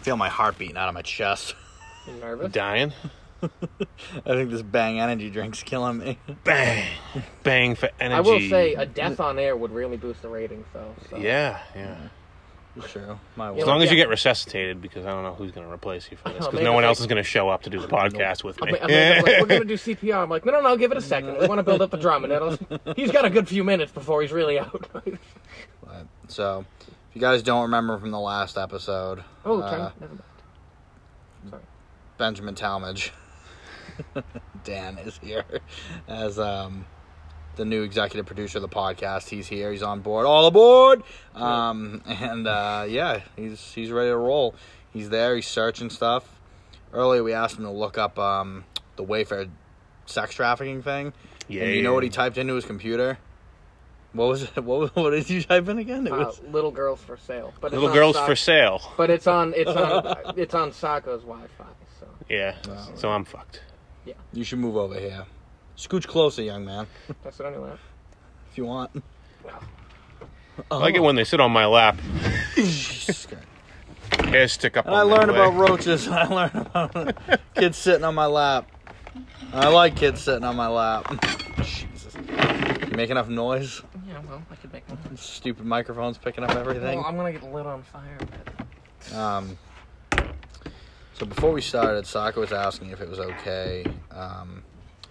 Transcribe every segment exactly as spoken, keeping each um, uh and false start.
feel my heart beating out of my chest. You nervous? Dying? I think this Bang energy drink's killing me. Bang. Bang for energy. I will say a death on air would really boost the ratings, though. So. Yeah, yeah. True. My As long as you get resuscitated, because I don't know who's going to replace you for this, because no one else is going to show up to do the podcast with me. I mean, I mean, like, we're going to do C P R. I'm like, no, no, no, give it a second. We want to build up the drama. That'll... He's got a good few minutes before he's really out. But, so, if you guys don't remember from the last episode, oh, uh, turn, never mind. Sorry. Benjamin Talmadge, Dan is here as um. the new executive producer of the podcast. He's here. He's on board. All aboard! Um, and, uh, yeah, he's he's ready to roll. He's there. He's searching stuff. Earlier, we asked him to look up um, the Wayfair sex trafficking thing. Yeah. And you know what he typed into his computer? What was it? What, was, what did you type in again? It was... Uh, little girls for sale. But Little girls Sa- for sale. But it's on it's on it's on Sacco's Wi-Fi. So Yeah. Oh. So I'm fucked. yeah, You should move over here. Scooch closer, young man, that's what I knew. if you want. I like it when they sit on my lap. Jesus Christ. Hair stick up And on I their learned leg. about roaches, and I learned about kids sitting on my lap. I like kids sitting on my lap. Jesus. You make enough noise? Yeah, well, I could make one. Stupid microphone's picking up everything. Well, I'm gonna get lit on fire. But... Um, so before we started, Saka was asking if it was okay um,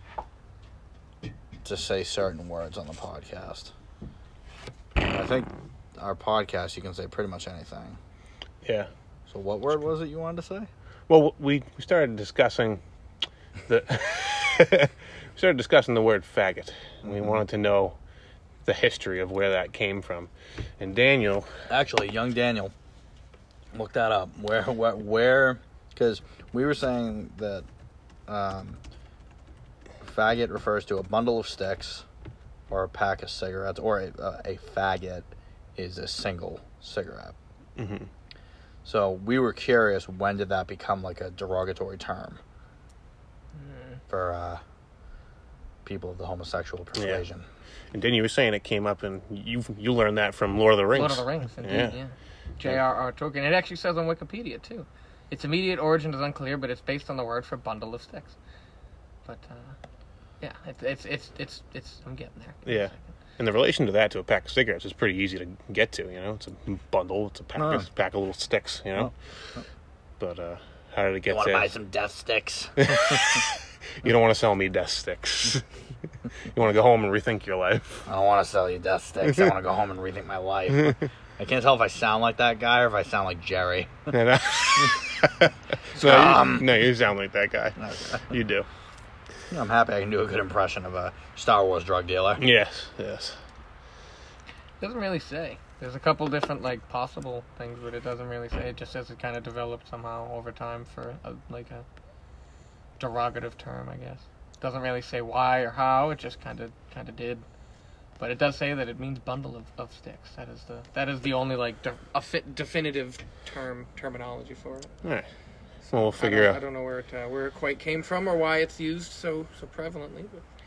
to say certain words on the podcast. I think our podcast, you can say pretty much anything. Yeah. So what word was it you wanted to say? Well, we, we started discussing the we started discussing the word faggot. And we wanted to know the history of where that came from. And Daniel, Actually, young Daniel, look that up. Where, where, where? Because we were saying that um, faggot refers to a bundle of sticks or a pack of cigarettes, or a, uh, a faggot is a single cigarette. mm-hmm. So we were curious, when did that become like a derogatory term for uh, people of the homosexual persuasion? and then you were saying it came up, and you you learned that from Lord of the Rings. Lord of the Rings, indeed, Yeah. yeah. J R R. Tolkien. It actually says on Wikipedia, too. Its immediate origin is unclear, but it's based on the word for bundle of sticks. But, uh, yeah, it's, it's, it's, it's, it's, I'm getting there. Give me a Yeah. second. And the relation to that to a pack of cigarettes is pretty easy to get to, you know? It's a bundle, it's a pack, Oh. of, pack of little sticks, you know? Oh. But uh, how did it get You want to there? buy some death sticks? You don't want to sell me death sticks. You want to go home and rethink your life. I don't want to sell you death sticks. I want to go home and rethink my life. I can't tell if I sound like that guy or if I sound like Jerry. And, uh, no, Um. you, no, you sound like that guy. You do. I'm happy I can do a good impression of a Star Wars drug dealer. Yes, yes. Doesn't really say. There's a couple different, like, possible things, but it doesn't really say. It just says it kind of developed somehow over time for, a, like, a derogative term, I guess. Doesn't really say why or how. It just kind of kind of did. But it does say that it means bundle of, of sticks. That is the that is the only, like, de- a fit, definitive term terminology for it. All right. Well, we'll I figure don't, out. I don't know where it uh, where it quite came from or why it's used so so prevalently.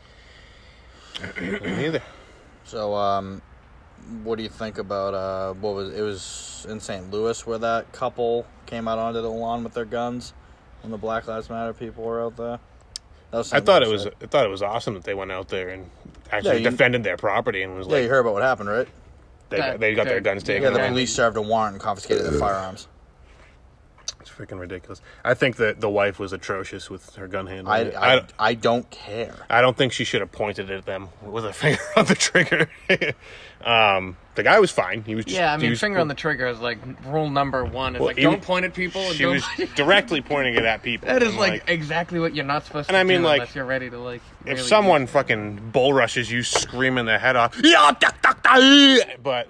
But... Neither. So, um, what do you think about, uh, what was, it was in Saint Louis where that couple came out onto the lawn with their guns when the Black Lives Matter people were out there? That was I Saint thought it Louis, was. right? I thought it was awesome that they went out there and actually Yeah, you- defended their property and was Yeah, like you heard about what happened, right? they got, they got their guns taken. Yeah, the away. police served a warrant and confiscated their firearms. It's freaking ridiculous. I think that the wife was atrocious with her gun handling. I, I, I, I don't care. I don't think she should have pointed at them with her finger on the trigger. um, the guy was fine. He was just, Yeah, I he mean, was- finger on the trigger is like rule number one. It's Well, like even- don't point at people. And She don't... was directly pointing it at people. that is And, like, exactly what you're not supposed And to I mean, do like, unless you're ready to like. if really someone do- fucking bull rushes you, screaming their head off, yeah, da, da, da, but,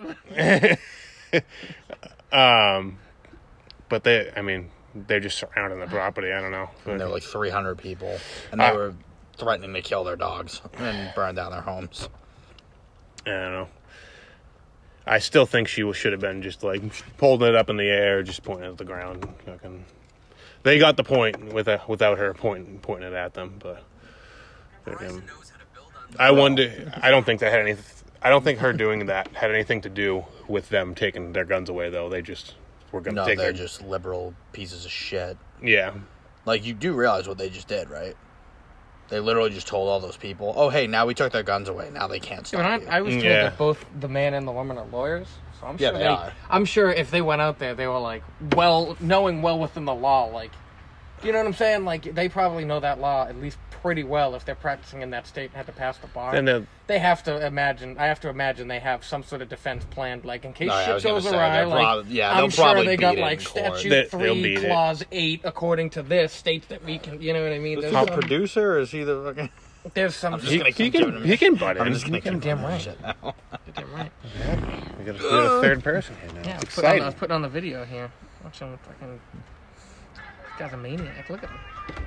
um, but they, I mean, they're just surrounding the property. I don't know. And But, there were like three hundred people, and they Uh, were threatening to kill their dogs and burn down their homes. I don't know. I still think she should have been just like holding it up in the air, just pointing at the ground. Fucking, they got the point with a, without her pointing pointing it at them. But fucking, I wonder. I don't think that had any. I don't think her doing that had anything to do with them taking their guns away, though. They just we're gonna No, take they're their just liberal pieces of shit. yeah. Like, you do realize what they just did, right? They literally just told all those people, oh, hey, now we took their guns away. Now they can't stop Yeah, you. but I, I was told Yeah. that both the man and the woman are lawyers, so I'm Yeah, sure they they, are. I'm sure if they went out there, they were like, well, knowing well within the law, like, you know what I'm saying? Like, they probably know that law at least pretty well if they're practicing in that state and had to pass the bar. And the, They have to imagine. I have to imagine they have some sort of defense planned, like in case No, yeah, I shit was gonna goes say, awry. they're Like, prob- yeah, I'm they'll sure probably they beat got it in like court. statute They- they'll three, beat it. clause eight, according to this states that we can. You know what I mean? Is There's he the some, producer, or is he the fucking... there's some. I'm just he, gonna he keep giving can him he can butt in. I'm just gonna You're keep damn giving him right. shit now. You're damn right. We got, we got a third person here now. Yeah, It's put on, I exciting. was putting on the video here. Watch him fucking. This guy's a maniac. Look at him.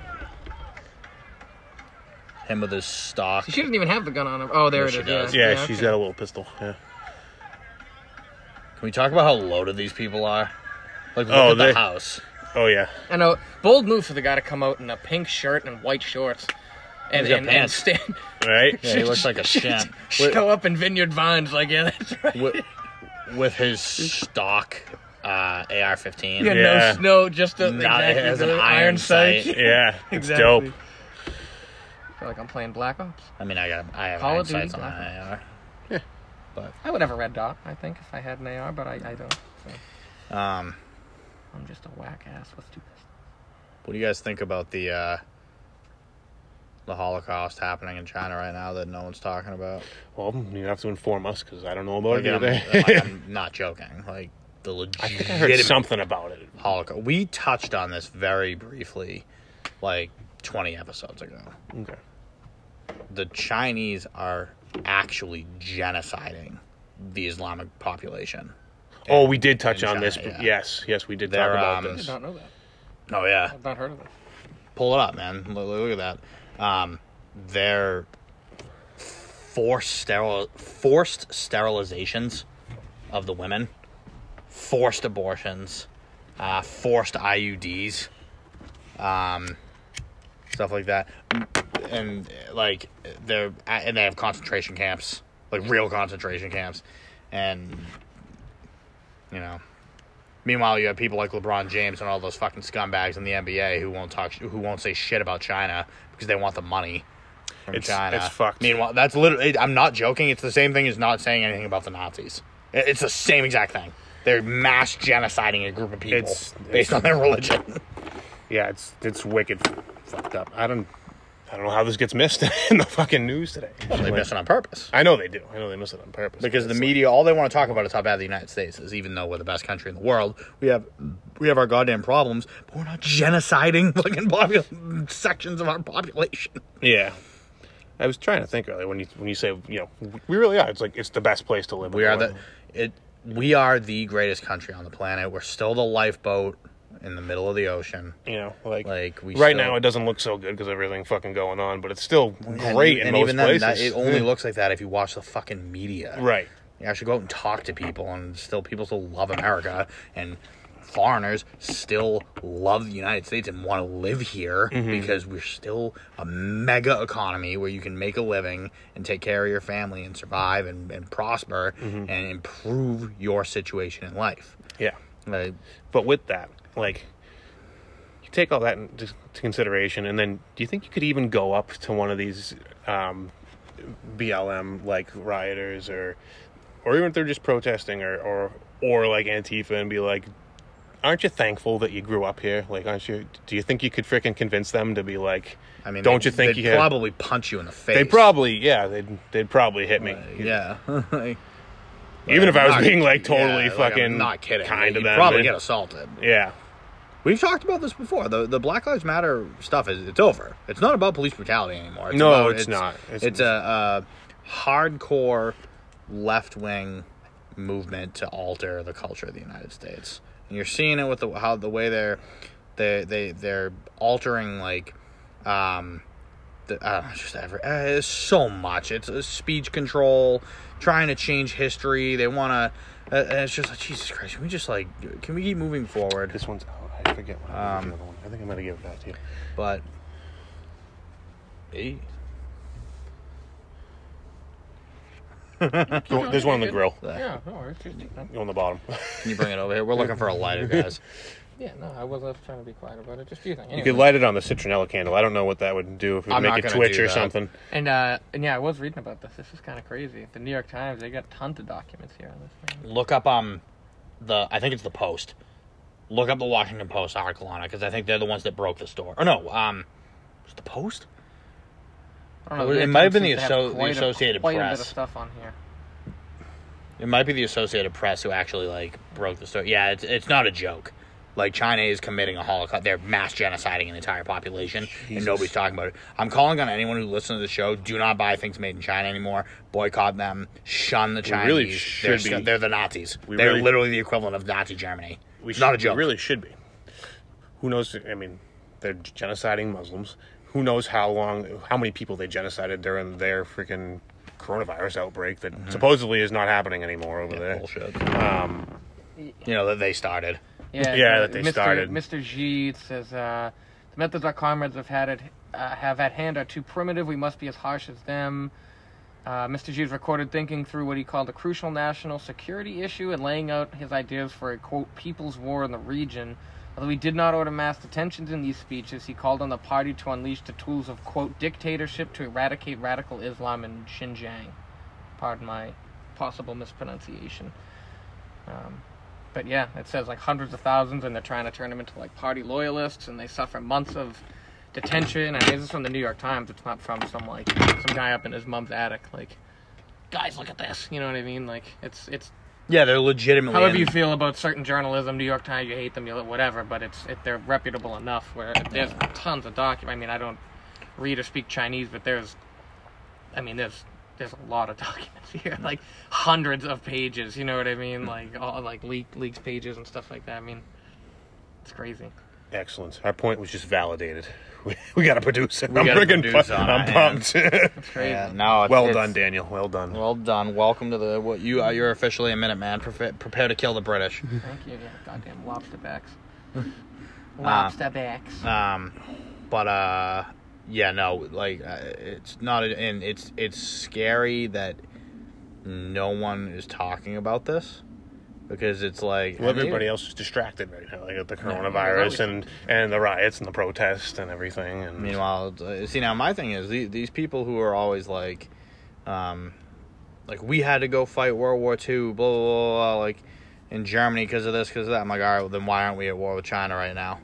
Him with his stock. She doesn't even have the gun on her. Oh, there Yeah, it she is. does. Yeah, Yeah, she's okay. got a little pistol. Yeah. Can we talk about how loaded these people are? Like, look Oh, at they- the house. Oh yeah. I know. Bold move for the guy to come out in a pink shirt and white shorts. And, He's got and, and pants. stand. Right. Yeah, he looks like a champ. With, Show up in Vineyard Vines, like, yeah, that's right. with, with his stock uh, A R fifteen. Yeah, Yeah. no snow, just a, Not- it exactly, has an the iron sight. sight. Yeah. It's Exactly. dope. I feel like I'm playing Black Ops. I mean, I got I have Call iron of Duty, sights on my Black A R. I would have a red dot, I think, if I had an A R, but I, I don't. So Um, I'm just a whack ass with two pistols. what do you guys think about the uh, the Holocaust happening in China right now that no one's talking about? Well, you have to inform us because I don't know about Like, it I'm, either. like, I'm not joking. Like, the I think I heard legitimate something about it. Holocaust. We touched on this very briefly, like twenty episodes ago. Okay. The Chinese are actually genociding the Islamic population. Oh, we did touch in on China, this. yeah. Yes, yes, we did They're, talk about um, I did this. not know that. Oh yeah, I've not heard of it. pull it up, man. Look, look at that. Um, they're forced sterile, forced sterilizations of the women, forced abortions, uh, forced I U Ds, um, stuff like that, and like they're and they have concentration camps, like real concentration camps, and you know. Meanwhile, you have people like LeBron James and all those fucking scumbags in the N B A who won't talk, who won't say shit about China because they want the money from It's- China. it's fucked. Meanwhile, that's literally. I'm not joking. It's the same thing as not saying anything about the Nazis. It- It's the same exact thing. They're mass genociding a group of people It's- based on their religion. Yeah, it's it's wicked fucked up. I don't I don't know how this gets missed in the fucking news today. They miss it on purpose. I know they do. I know they miss it on purpose. Because but the it's media, all they want to talk about is how bad the United States is, even though we're the best country in the world. We have we have our goddamn problems, but we're not genociding fucking popul- sections of our population. like- yeah. I was trying to think earlier when you when you say you know we really are. It's like it's the best place to live. in We the are the world. it. We are the greatest country on the planet. We're still the lifeboat in the middle of the ocean. You know, like, Like we right still- now it doesn't look so good because everything fucking going on, but it's still And- great in and most even then, places. that, it only looks like that if you watch the fucking media. right. You actually go out and talk to people, and still people still love America, and foreigners still love the United States and want to live here because we're still a mega economy where you can make a living and take care of your family and survive and, and prosper and improve your situation in life. Yeah. Like, But with that, like, you take all that into to consideration, and then do you think you could even go up to one of these um, B L M like rioters, or, or even if they're just protesting, or, or, or like Antifa, and be like, aren't you thankful that you grew up here? Like, aren't you? Do you think you could freaking convince them to be like, I mean, don't they, you think they'd you had- probably punch you in the face? they probably, yeah, they'd they'd probably hit me. Like, yeah. Like, Even if I was not- being like totally yeah, like, I'm fucking not kidding. kind Like, to you'd them, probably man. get assaulted. Yeah. We've talked about this before. The the Black Lives Matter stuff is it's over. It's not about police brutality anymore. It's No, about, it's not. It's- It's, a, a hardcore left wing movement to alter the culture of the United States. And you're seeing it with the how the way they're they they they're altering like um the, uh, just every uh, it's so much. It's uh, speech control, trying to change history. They want to. Uh, and it's just like, Jesus Christ. Can we just like can we keep moving forward? This one's out. I forget what I Um, the other one. I think I'm gonna give it back to you. But hey. So there's one on the grill. Yeah, no worries. Just take that. On the bottom. Can you bring it over here? We're looking for a lighter, guys. Yeah, no, I wasn't trying to be quiet about it. Just do you think. You could light it on the citronella candle. I don't know what that would do. If it would I'm not make it gonna twitch do or that. something. And uh, and yeah, I was reading about this. This is kind of crazy. The New York Times, they got tons of documents here on this thing. Look up um the I think it's the Post. Look up the Washington Post article on it because I think they're the ones that broke the store. Or no, um, was it the Post? I don't know. It New York might have Times been the seems to have Asso- the quite a- Associated quite a bit Press. of stuff on here. It might be the Associated Press who actually like broke the story. Yeah, it's it's not a joke. Like China is committing a holocaust. They're mass genociding an entire population, Jesus. and nobody's talking about it. I'm calling on anyone who listens to the show: do not buy things made in China anymore. Boycott them. Shun the Chinese. really they're, should sc- be. they're the Nazis. We they're really- literally the equivalent of Nazi Germany. We It's not a should- joke. We really should be. Who knows? I mean, they're genociding Muslims. Who knows how long, how many people they genocided during their freaking coronavirus outbreak that Mm-hmm. supposedly is not happening anymore over Yeah, there. bullshit. Um, You know that they started. Yeah, Yeah, uh, that they Mister started. Mister G says uh, the methods our comrades have had at uh, have at hand are too primitive. We must be as harsh as them. Uh, Mister G is recorded thinking through what he called a crucial national security issue and laying out his ideas for a quote people's war in the region. Although he did not order mass detentions in these speeches, he called on the party to unleash the tools of quote dictatorship to eradicate radical Islam in Xinjiang. Pardon my possible mispronunciation. Um, But yeah, it says like hundreds of thousands, and they're trying to turn them into like party loyalists, and they suffer months of detention. And this is from the New York Times. It's not from some like some guy up in his mom's attic. Like, guys, look at this. You know what I mean? Like, it's it's. Yeah, they're legitimately. However in- you feel about certain journalism, New York Times, you hate them, you whatever. But it's it, they're reputable enough where there's tons of documents. I mean, I don't read or speak Chinese, but there's, I mean, there's. There's a lot of documents here, like hundreds of pages. You know what I mean? Like all like leak leaks pages and stuff like that. I mean, it's crazy. excellent. Our point was just validated. We, we got a producer. We I'm got a freaking producer pu- on I'm our pumped. It's crazy. Yeah, no, it's, well it's- done, Daniel. Well done. Well done. Welcome to the what you are. You're officially a Minuteman. Prepare, prepare to kill the British. Thank you. Yeah, goddamn lobster backs. Lobster backs. Um, but uh, yeah, no, like uh, it's not, and it's it's scary that no one is talking about this because it's like Well, and everybody even- else is distracted right now, like at the Yeah, coronavirus yeah, and and the riots and the protests and everything. And Meanwhile, it's, uh, see now my thing is these, these people who are always like, um, like we had to go fight World War Two, blah blah blah, blah like in Germany because of this, because of that. I'm like, all right, well then why aren't we at war with China right now?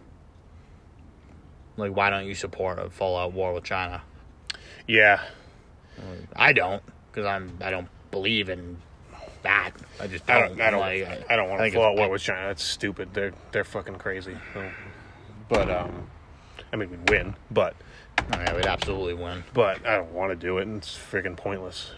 Like, why don't you support a full out war with China? yeah, I don't, because I'm I don't believe in that. I just I don't. don't. I don't. like, I don't want I to think fall it's- out war with China. That's stupid. They're they're fucking crazy. But um, I mean, we'd win, but Oh, yeah, we'd absolutely win. but I don't want to do it, and it's freaking pointless.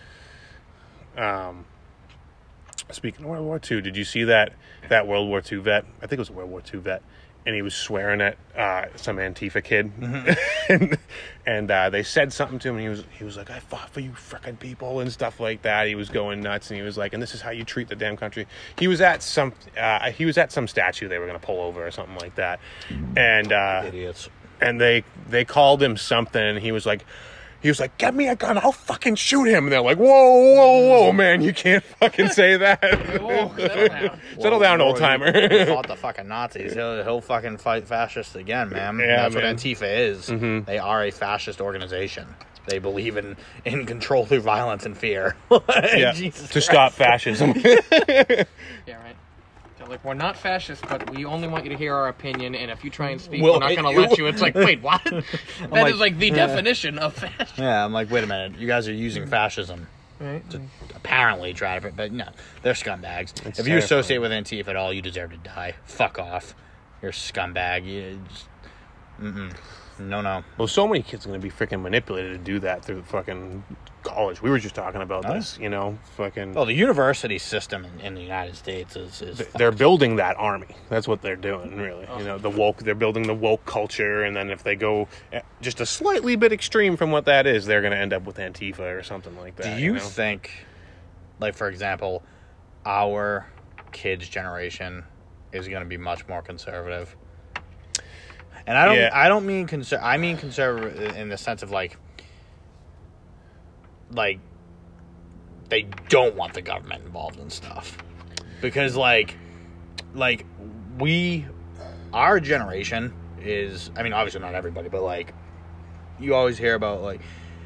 No. Um, speaking of World War Two, did you see that that World War Two vet? I think it was a World War Two vet, and he was swearing at uh, some Antifa kid, and, and uh, they said something to him, and he was he was like, "I fought for you, frickin' people," and stuff like that. He was going nuts, and he was like, "And this is how you treat the damn country." He was at some uh, he was at some statue they were going to pull over or something like that, and uh, Idiots. and they they called him something, and he was like. He was like, "Get me a gun, I'll fucking shoot him." And they're like, "Whoa, whoa, whoa, man, you can't fucking say that." Whoa, settle down. Settle down, Whoa, old timer. He, he fought the fucking Nazis. He'll, he'll fucking fight fascists again, man. Yeah, That's man. what Antifa is. Mhm. They are a fascist organization. They believe in, in control through violence and fear. Yeah, Jesus to Christ. stop fascism. Yeah, right. They're like, we're not fascists, but we only want you to hear our opinion, and if you try and speak, Well, we're not it- going to let you. It's like, wait, what? That is like, like, the definition of fascism. Yeah, I'm like, wait a minute. You guys are using fascism Right? to apparently try to, but no, they're scumbags. It's if you associate terrifying. with Antifa at all, you deserve to die. Fuck off. You're a scumbag. You just, mm-mm. No, no. Well, so many kids are going to be freaking manipulated to do that through fucking college. We were just talking about Oh. this, you know, fucking. Oh, the university system in, in the United States is, is th- they're building that army. That's what they're doing, really. Oh. You know, the woke. They're building the woke culture, and then if they go eh, just a slightly bit extreme from what that is, they're going to end up with Antifa or something like that. Do you know? think, like for example, our kids' generation is going to be much more conservative? And I don't, Yeah. I don't mean conser- I mean conservative in the sense of like, like, they don't want the government involved in stuff. Because, like, like, we, our generation is, I mean, obviously not everybody, but, like, you always hear about, like,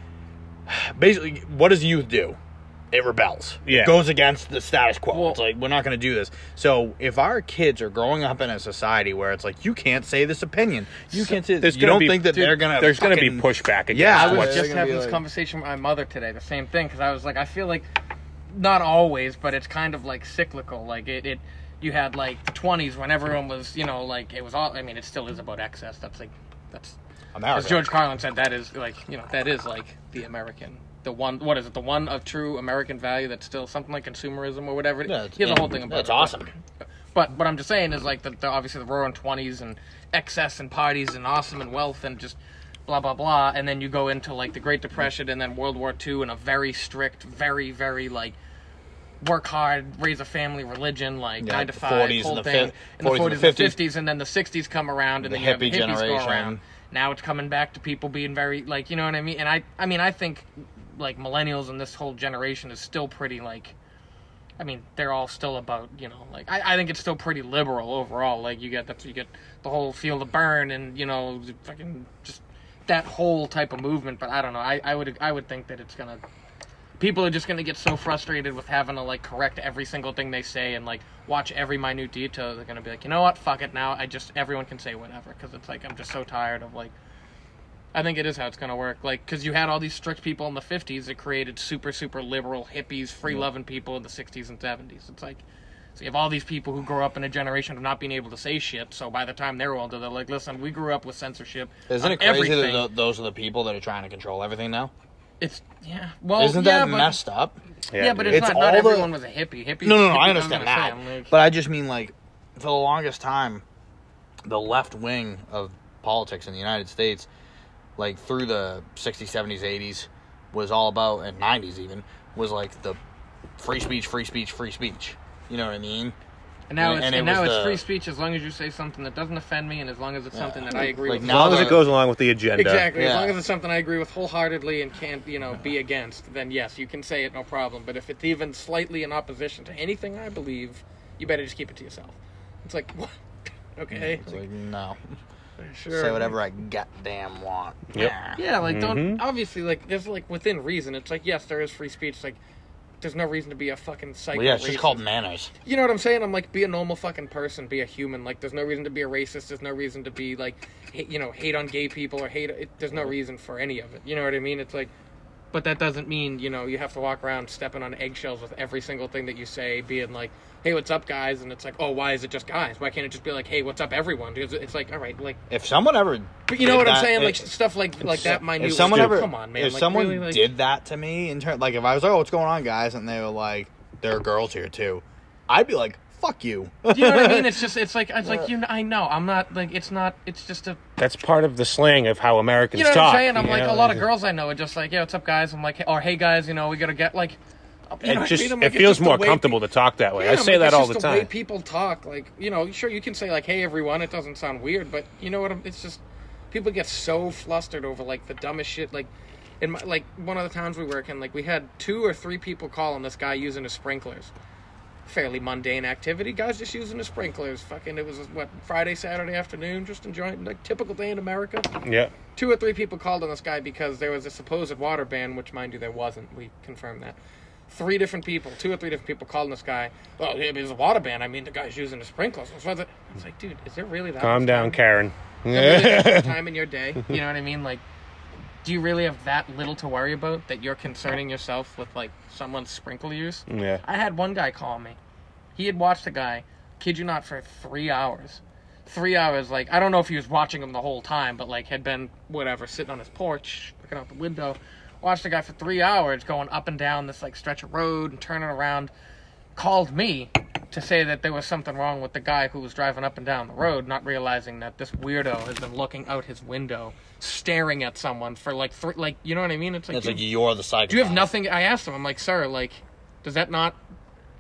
basically, what does youth do? It rebels. Yeah. It goes against the status quo. Well, it's like, we're not going to do this. So, if our kids are growing up in a society where it's like, you can't say this opinion, you can't say this, you gonna don't be- think that dude, they're going to There's going to be pushback against Yeah, I was what's- they're just gonna having be this like- conversation with my mother today, the same thing, because I was like, I feel like, not always, but it's kind of like cyclical. Like, it, it you had, like, the twenties when everyone was, you know, like, it was all, I mean, it still is about excess. That's, like, that's, America. as George Carlin said, that is, like, you know, that is, like, the American, the one, what is it, the one of true American value that's still something like consumerism or whatever. Yeah, it's, he has a whole thing about that's it. awesome. But what I'm just saying is, like, the, the obviously the roaring twenties and excess and parties and awesome and wealth and just blah, blah, blah. And then you go into, like, the Great Depression and then World War Two and a very strict, very, very, like, work hard, raise a family religion, like, Yeah, nine to the five, forties whole and the thing. fif- in the forties and forties the and fifties. fifties, and then the sixties come around, and The then you have the hippie hippies go generation. around. Now it's coming back to people being very, like, you know what I mean? And I, I mean, I think, like, millennials and this whole generation is still pretty, like, I mean, they're all still about, you know, like, I, I think it's still pretty liberal overall. Like, you get the, you get the whole feel the burn and, you know, fucking just that whole type of movement. But I don't know. I, I would, I would think that it's gonna, people are just gonna get so frustrated with having to, like, correct every single thing they say and, like, watch every minute detail. They're gonna be like, you know what, fuck it now. I just, everyone can say whatever, because it's like, I'm just so tired of, like, I think it is how it's going to work. Like, because you had all these strict people in the fifties that created super, super liberal, hippies, free-loving people in the sixties and seventies. It's like, so you have all these people who grew up in a generation of not being able to say shit, so by the time they're older, they're like, listen, we grew up with censorship. Isn't on it crazy everything. that th- those are the people that are trying to control everything now? It's, yeah. Well, Isn't yeah, that but, messed up? Yeah, but dude. it's, It's not, not all the- everyone was a hippie. Hippies, No, no, no, hippies, I I'm understand gonna say, that. I'm like- But I just mean, like, for the longest time, the left wing of politics in the United States, like, through the sixties, seventies, eighties, was all about, and nineties even, was, like, the free speech, free speech, free speech. You know what I mean? And now, And- it's, and and it now was it's the- free speech as long as you say something that doesn't offend me and as long as it's something that I agree Like, with. As long as Now it goes along with the agenda. Exactly. As Yeah. long as it's something I agree with wholeheartedly and can't, you know, be against, then yes, you can say it, no problem. But if it's even slightly in opposition to anything I believe, you better just keep it to yourself. It's like, what? Okay. It's like, no. Sure. Say whatever I goddamn want. Yep. Nah. Yeah, like, don't, Mhm. obviously, like, there's, like, within reason. It's like, yes, there is free speech. Like, there's no reason to be a fucking psycho Well, yeah, it's just racist. called manners. You know what I'm saying? I'm like, be a normal fucking person, be a human. Like, there's no reason to be a racist. There's no reason to be like, hate, you know, hate on gay people or hate. It, there's no reason for any of it. You know what I mean? It's like, but that doesn't mean, you know, you have to walk around stepping on eggshells with every single thing that you say, being like, hey, what's up, guys? And it's like, oh, why is it just guys? Why can't it just be like, hey, what's up, everyone? Because it's like, all right, like, If someone ever, but you know did what I'm that- saying? it- Like stuff like like that. Minute. If someone Dude, ever, come on, man. if like, someone really, like, did that to me, in turn, like if I was like, "Oh, what's going on, guys?" and they were like, "There are girls here too," I'd be like, "Fuck you." you know what I mean? It's just, it's like, it's like, you know, I know, I'm not like, it's not, it's just a. That's part of the slang of how Americans You know what talk. I'm saying? I'm you like, know? a lot of girls I know are just like, yeah, what's up, guys? I'm like, hey, or hey, guys, you know, we gotta get, like, you It know what I just mean? I'm it like, it's feels just the more way comfortable pe- to talk that way. Yeah, I I'm say like, that it's all the just the way time. people talk. Like, you know, sure, you can say, like, hey, everyone, it doesn't sound weird, but you know what? I'm, it's just, people get so flustered over, like, the dumbest shit. Like, in my, like, one of the towns we work in, like, we had two or three people calling this guy using his sprinklers. Fairly mundane activity. Guys just using the sprinklers. Fucking, it was, what, Friday, Saturday afternoon, just enjoying, like, typical day in America. Yeah. Two or three people called on this guy because there was a supposed water ban, which, mind you, there wasn't. We confirmed that. Three different people, two or three different people called on this guy. Well, it was a water ban. I mean, the guy's using the sprinklers. It's like, dude, is there really that Calm much down, time? Karen. Is there really that much time in your day? You know what I mean? Like, do you really have that little to worry about that you're concerning yourself with, like, someone's sprinkler use? Yeah. I had one guy call me. He had watched a guy, kid you not, for three hours. Three hours, like, I don't know if he was watching him the whole time, but, like, had been, whatever, sitting on his porch, looking out the window. Watched a guy for three hours going up and down this, like, stretch of road and turning around. Called me to say that there was something wrong with the guy who was driving up and down the road, not realizing that this weirdo has been looking out his window, staring at someone for, like, three, like, you know what I mean? It's like, It's you, like you're the psychopath. do you have nothing? I asked him, I'm like, sir, like, does that not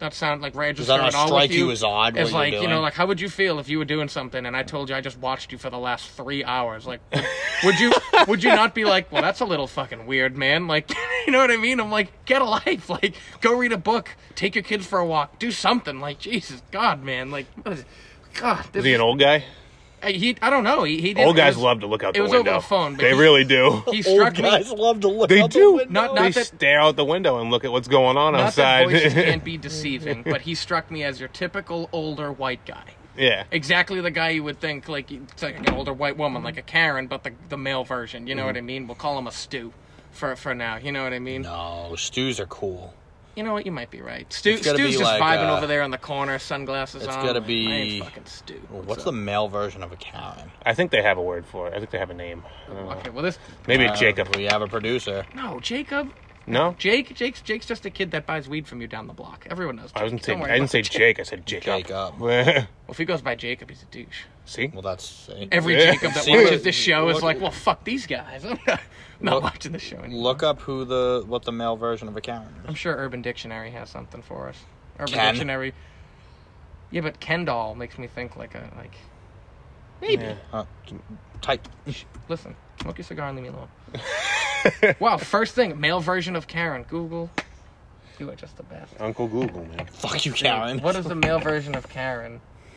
not sound like Does register that not at all strike with you. you as odd? It's what like, you're you doing? know, like, how would you feel if you were doing something and I told you I just watched you for the last three hours? Like, would you would you not be like, well, that's a little fucking weird, man? Like, you know what I mean? I'm like, get a life. Like, go read a book. Take your kids for a walk. Do something. Like, Jesus, God, man. Like, what is, God. This Is he an old guy? I, he, I don't know. He, he didn't, Old guys it was, love to look out it the was window. over the phone, but They he- really do. He Old struck me. guys love to look They out do. the window. Not- They not that- stare out the window and look at what's going on Not that outside. voices can't be deceiving, but he struck me as your typical older white guy. Yeah. Exactly the guy you would think, like, it's like an older white woman, like a Karen, but the the male version. You know what I mean? We'll call him a Stu for for now. You know what I mean? No, stews are cool. You know what? You might be right. Stu, It's gotta Stu's be just like, vibing uh, over there in the corner, sunglasses it's on. gotta like, be- I ain't fucking Stu. What's So- the male version of a Karen? I think they have a word for it. I think they have a name. I don't know. Okay, well this Maybe Uh, a Jacob. We have a producer. no Jacob. No? Jake, Jake's Jake's just a kid that buys weed from you down the block. Everyone knows. Jake. I wasn't saying. Don't I worry didn't say about Jake. I said Jacob. Jacob. Well, if he goes by Jacob, he's a douche. See? Well, that's see. Every Yeah. Jacob that See, watches look- this show is look- like, well, fuck these guys. I'm not, not Look- watching the show anymore. Look up who the what the male version of a Karen I'm is. sure Urban Dictionary has something for us. Urban Ken? Dictionary. Yeah, but Ken doll makes me think like a like. Maybe. Yeah. Uh, type. Listen, smoke your cigar and leave me alone. Wow, first thing, male version of Karen. Google. You are just the best. Uncle Google, man. Fuck you, Karen. What is the male version of Karen?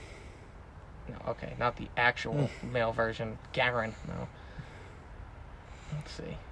No, okay, not the actual male version. Garen, no. Let's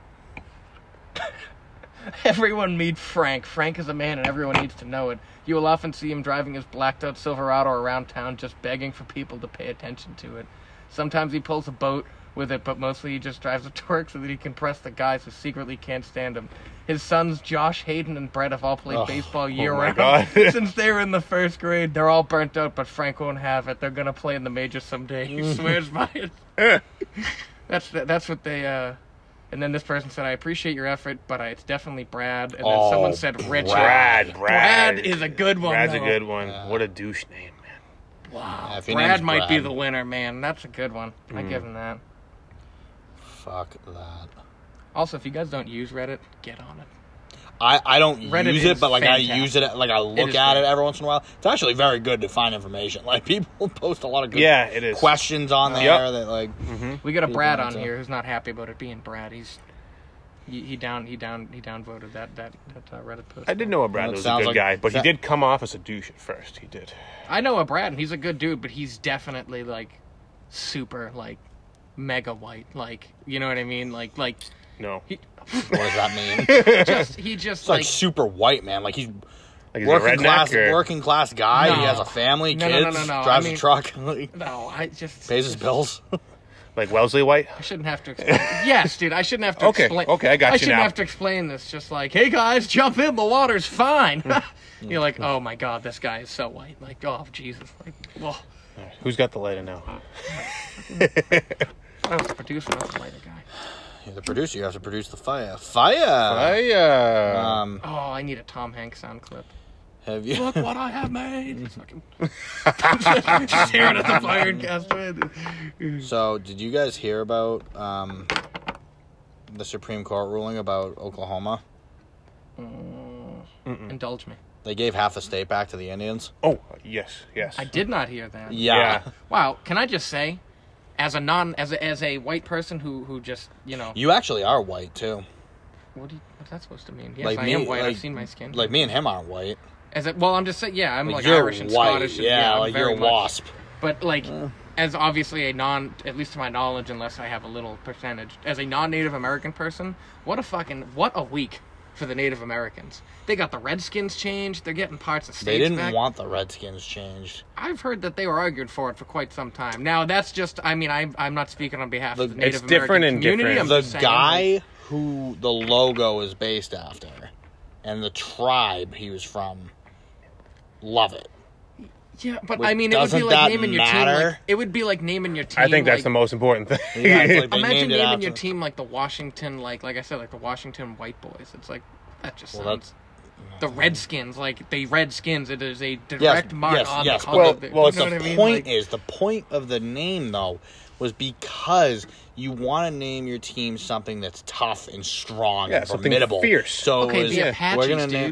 see. Everyone meet Frank. Frank is a man and everyone needs to know it. You will often see him driving his blacked out Silverado around town just begging for people to pay attention to it. Sometimes he pulls a boat with it, but mostly he just drives it to work so that he can press the guys who secretly can't stand him. His sons, Josh, Hayden, and Brett, have all played Oh, baseball oh year my round God. since they were in the first grade. They're all burnt out, but Frank won't have it. They're gonna play in the majors someday. He swears by it. That's that's what they. uh And then this person said, "I appreciate your effort, but I, it's definitely Brad." And then Oh, someone said, "Richard." Brad. Brad. Brad is a good one. Brad's though. a good one. Yeah. What a douche name, man. Wow. Yeah, if your Brad name's might be Brad. the winner, man. That's a good one. I Mm. give him that. Fuck that. Also, if you guys don't use Reddit, get on it. I, I don't Reddit use is it, but like fantastic. I use it, like I look is at great. it every once in a while. It's actually very good to find information. Like people post a lot of good Yeah, it is. questions on there Yep. that like We got a People Brad want on to- here who's not happy about it being Brad. He's he, he down he down he downvoted that that that uh, Reddit post. I did know a Brad Well, it was a sounds good like- guy, but he that- did come off as a douche at first. He did. I know a Brad, and he's a good dude, but he's definitely like super like mega white. Like you know what I mean? Like like No. he what does that mean? just he just It's like like super white, man. Like he's Like he's working a redneck class, or... working class guy. No. He has a family, No, kids, no, no, no, no. drives I mean- a truck, like, no. I just pays his bills. like Wellesley White. I shouldn't have to explain. Yes, dude, I shouldn't have to Okay, explain. okay, I got I you shouldn't now. have to explain this. Just like, hey guys, jump in, the water's fine. You're like, oh my god, this guy is so white. Like, oh Jesus, like, well, Who's got the lighter now? I was the producer, not the lighter guy. You're the producer. You have to produce the fire. Fire. Fire. Um, Oh, I need a Tom Hanks sound clip. have you? Look what I have made. Just fucking just staring at the fire and cast away. So, did you guys hear about um, the Supreme Court ruling about Oklahoma? Indulge me. They gave half the state back to the Indians. Oh, yes, yes. I did not hear that. Yeah. Yeah. Wow. Can I just say, as a non, as a, as a white person who who just you know, You actually are white too. what do you, what's that supposed to mean? Yes, Like I me- am white. like- I've seen my skin. Like me and him aren't white. As a, well, I'm just saying. Yeah, I'm like, Like, you're Irish and white. Scottish. And, yeah, I'm like you're very a much- wasp. But like, as obviously a non, at least to my knowledge, unless I have a little percentage, as a non-Native American person, what a fucking what a week for the Native Americans. They got the Redskins changed. They're getting parts of states They didn't back. want the Redskins changed. I've heard that they were arguing for it for quite some time. Now that's just, I mean, I'm I'm not speaking on behalf The- of the Native It's different American and community. different. I'm The just saying, guy like, who the logo is based after and the tribe he was from love it. yeah, but Wait, I mean, it would be doesn't like that naming your team. Like, matter? it would be like naming your team. I think that's like, the most important thing. Yeah, it's like they Imagine named it naming after. your team like the Washington, like like I said, like the Washington White Boys. It's like that just Well, sounds. The Redskins, like the Redskins, it is a direct Yes, mark yes, on yes. the color. Well, of the, well, you it's know the what I mean? point Like, is the point of the name though was because you want to name your team something that's tough and strong Yeah, and something formidable. fierce. So it okay, was, the yeah, Apaches, we're gonna dude. name.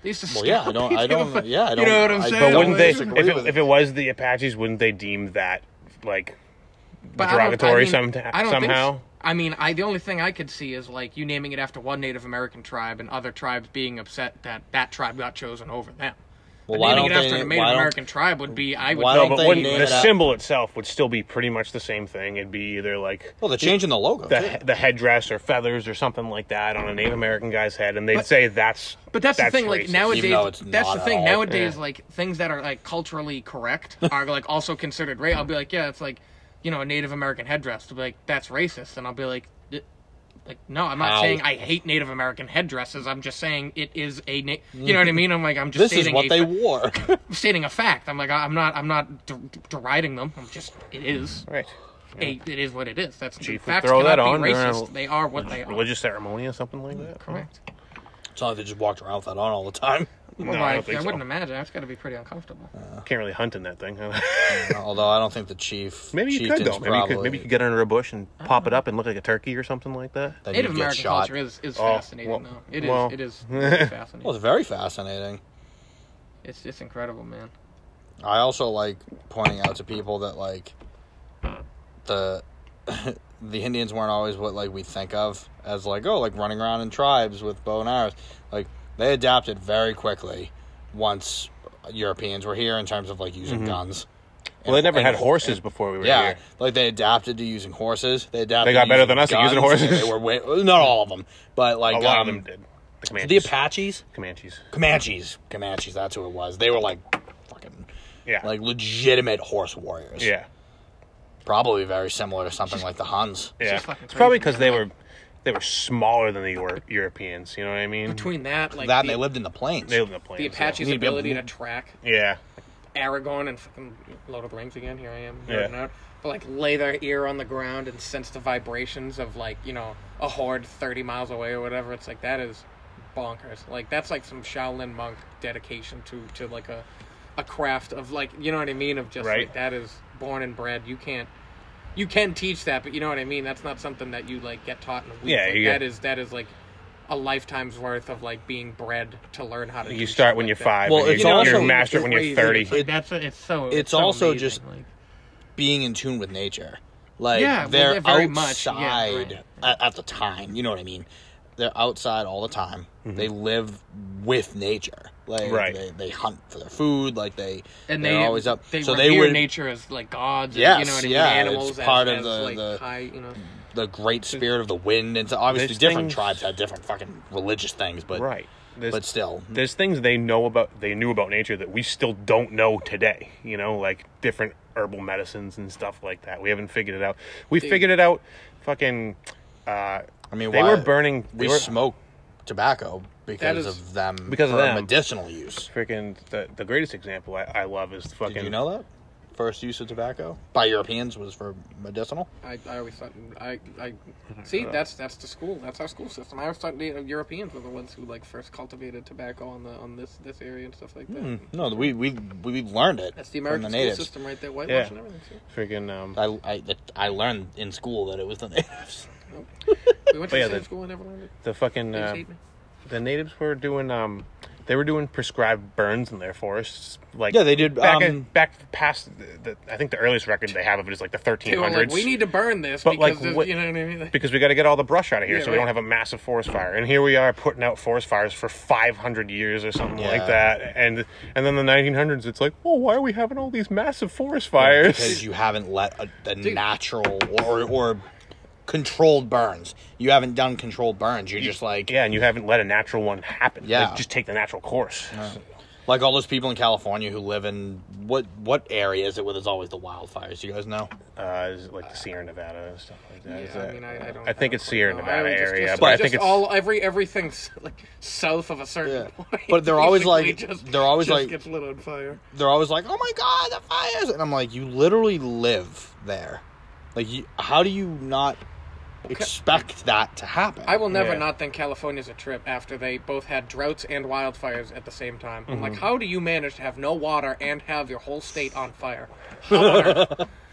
They used to Well, yeah, I scalp don't. each I don't. other. Yeah, I You don't. know what I'm I, saying? But don't wouldn't they? If disagree it, with if it was the Apaches, wouldn't they deem that like But I don't- derogatory I mean, some, I don't think somehow? so. I mean, I the only thing I could see is like you naming it after one Native American tribe and other tribes being upset that that tribe got chosen over them. Well, But why naming don't it they? after a na- Native why don't- American tribe would be, I would why No, don't think, but they wouldn't, name the it out- symbol itself would still be pretty much the same thing. It'd be either like Well, they're changing the logo. the too. the headdress or feathers or something like that on a Native American guy's head, and they'd But- say that's. But that's, that's the thing, like racist. nowadays, Even though it's that's not the at thing. all. Nowadays, Yeah. like things that are like culturally correct are like also considered race. I'll be like, yeah, it's like, you know, a Native American headdress. To be like, that's racist, and I'll be like, "Th- like, no, I'm not How? saying I hate Native American headdresses. I'm just saying it is a, na- you know what I mean? I'm like, I'm just This is stating what a they fa- wore. I'm stating a fact. I'm like, I'm not, I'm not der- deriding them. I'm just, it is. Right. A, it is what it is. That's Chief would facts throw cannot that be on during racist. a They are what they are. Religious ceremony or something like that. Correct. It's not like they just walked around with that on all the time. No, Well, I I, don't think I so. wouldn't imagine. That's got to be pretty uncomfortable. Can't really hunt in that thing. Although I don't think the chief. Maybe you could chieftains though. Maybe you probably, could, maybe you could get under a bush and pop it up and look like a turkey or something like that. then Native you'd get American shot. culture is, is Oh, fascinating, well- though. It is. well. It is really fascinating. Well, it's very fascinating. It's it's incredible, man. I also like pointing out to people that like the the Indians weren't always what like we think of as like oh like running around in tribes with bow and arrows. Like they adapted very quickly once Europeans were here in terms of like using guns. Well, they And- never and had ho- horses and- before we were Yeah, here. like they adapted to using horses. They adapted. They got to better using than us at using guns, and horses. They were way, not all of them, but like A lot um, of them did. The The Comanches. Apaches, Comanches. Comanches, Comanches. That's who it was. They were like fucking Yeah. like legitimate horse warriors. yeah. Probably very similar to something like the Huns. Yeah. just fucking It's probably crazy, because they man. were they were smaller than the Euro- Europeans. You know what I mean? Between that, like that and the, they lived in the plains. They live in the plains. the Apaches' Need to be able ability to- to track Yeah. Aragorn and fucking Lord of the Rings again. Here I am. Yeah. nerding out. But like lay their ear on the ground and sense the vibrations of like you know a horde thirty miles away or whatever. It's like that is bonkers. Like that's like some Shaolin monk dedication to to like a a craft of like you know what I mean of just Right. like that is born and bred. You can't. You can teach that, but you know what I mean. That's not something that you like get taught in a week. Yeah, Like, you that get- is that is like a lifetime's worth of like being bred to learn how to. You do start shit when like you're that. five. Well, and you, it's you're also- a master when you're Crazy. thirty. It's, like, that's it's so. it's so also amazing, just- like, Being in tune with nature. Like Yeah, well, they're they're very much, yeah, outside right. at, at the time. You know what I mean? They're outside all the time. They live with nature. Like Right. they, they hunt for their food. Like they and they're they always up. They so revere they would nature as like gods. Yes, and, you know what I mean. yeah, Animals it's as, part of as, the- like, the- high, you know. the great spirit of the wind, and so obviously There's different things- tribes had different fucking religious things, but Right. There's, but still, there's things they know about. They knew about nature that we still don't know today. You know, like different herbal medicines and stuff like that. We haven't figured it out. We Dude. figured it out. Fucking. Uh, I mean, they why, were burning. We They were, smoke tobacco because is- of them Because of for them. medicinal use. freaking the the greatest example I, I love is the fucking. Did you know that? First use of tobacco by Europeans was for medicinal. I, I always thought I I see that's that's the school that's our school system. I always thought the Europeans were the ones who like first cultivated tobacco on the on this this area and stuff like that. Hmm. No, we we we learned it That's the from American the school natives. system right there, Yeah. whitewashing everything. See? Freaking. Um, I, I that I learned in school that it was the natives. Nope. We went But to yeah, the same the- school and never learned it. the fucking. They just Uh, hate me. the natives were doing. Um, they were doing prescribed burns in their forests. Like Yeah, they did. back, Um, in, back past the, the. I think the earliest record they have of it is like the They thirteen were like, hundreds. we need to burn this But, because like, there's- what- you know what I mean. because we got to get all the brush out of here, Yeah, so we don't right. have a massive forest fire. And here we are putting out forest fires for five hundred years or something Yeah. like that. And and then the nineteen hundreds, it's like, well, why are we having all these massive forest fires? Because you haven't let a, the natural or or controlled burns. You haven't done controlled burns. You're just like yeah, and you haven't let a natural one happen. Yeah. Like, just take the natural course. like all those people in California who live in what what area is it where there's always the wildfires? You guys know? Uh, is it like the Sierra Nevada and stuff like that? Is Yeah, I that- mean, I, I don't. I think don't it's Sierra know. Nevada I just- area, just, but I just think it's all every everything's like south of a certain Yeah. point. But they're always basically like- just, they're always just like- gets lit on fire. They're always like, "Oh my god, the fires!" And I'm like, "You literally live there. Like, you, how do you not expect that to happen?" I will never Yeah. not think California's a trip after they both had droughts and wildfires at the same time. I'm Mm-hmm. like, how do you manage to have no water and have your whole state on fire? How on earth?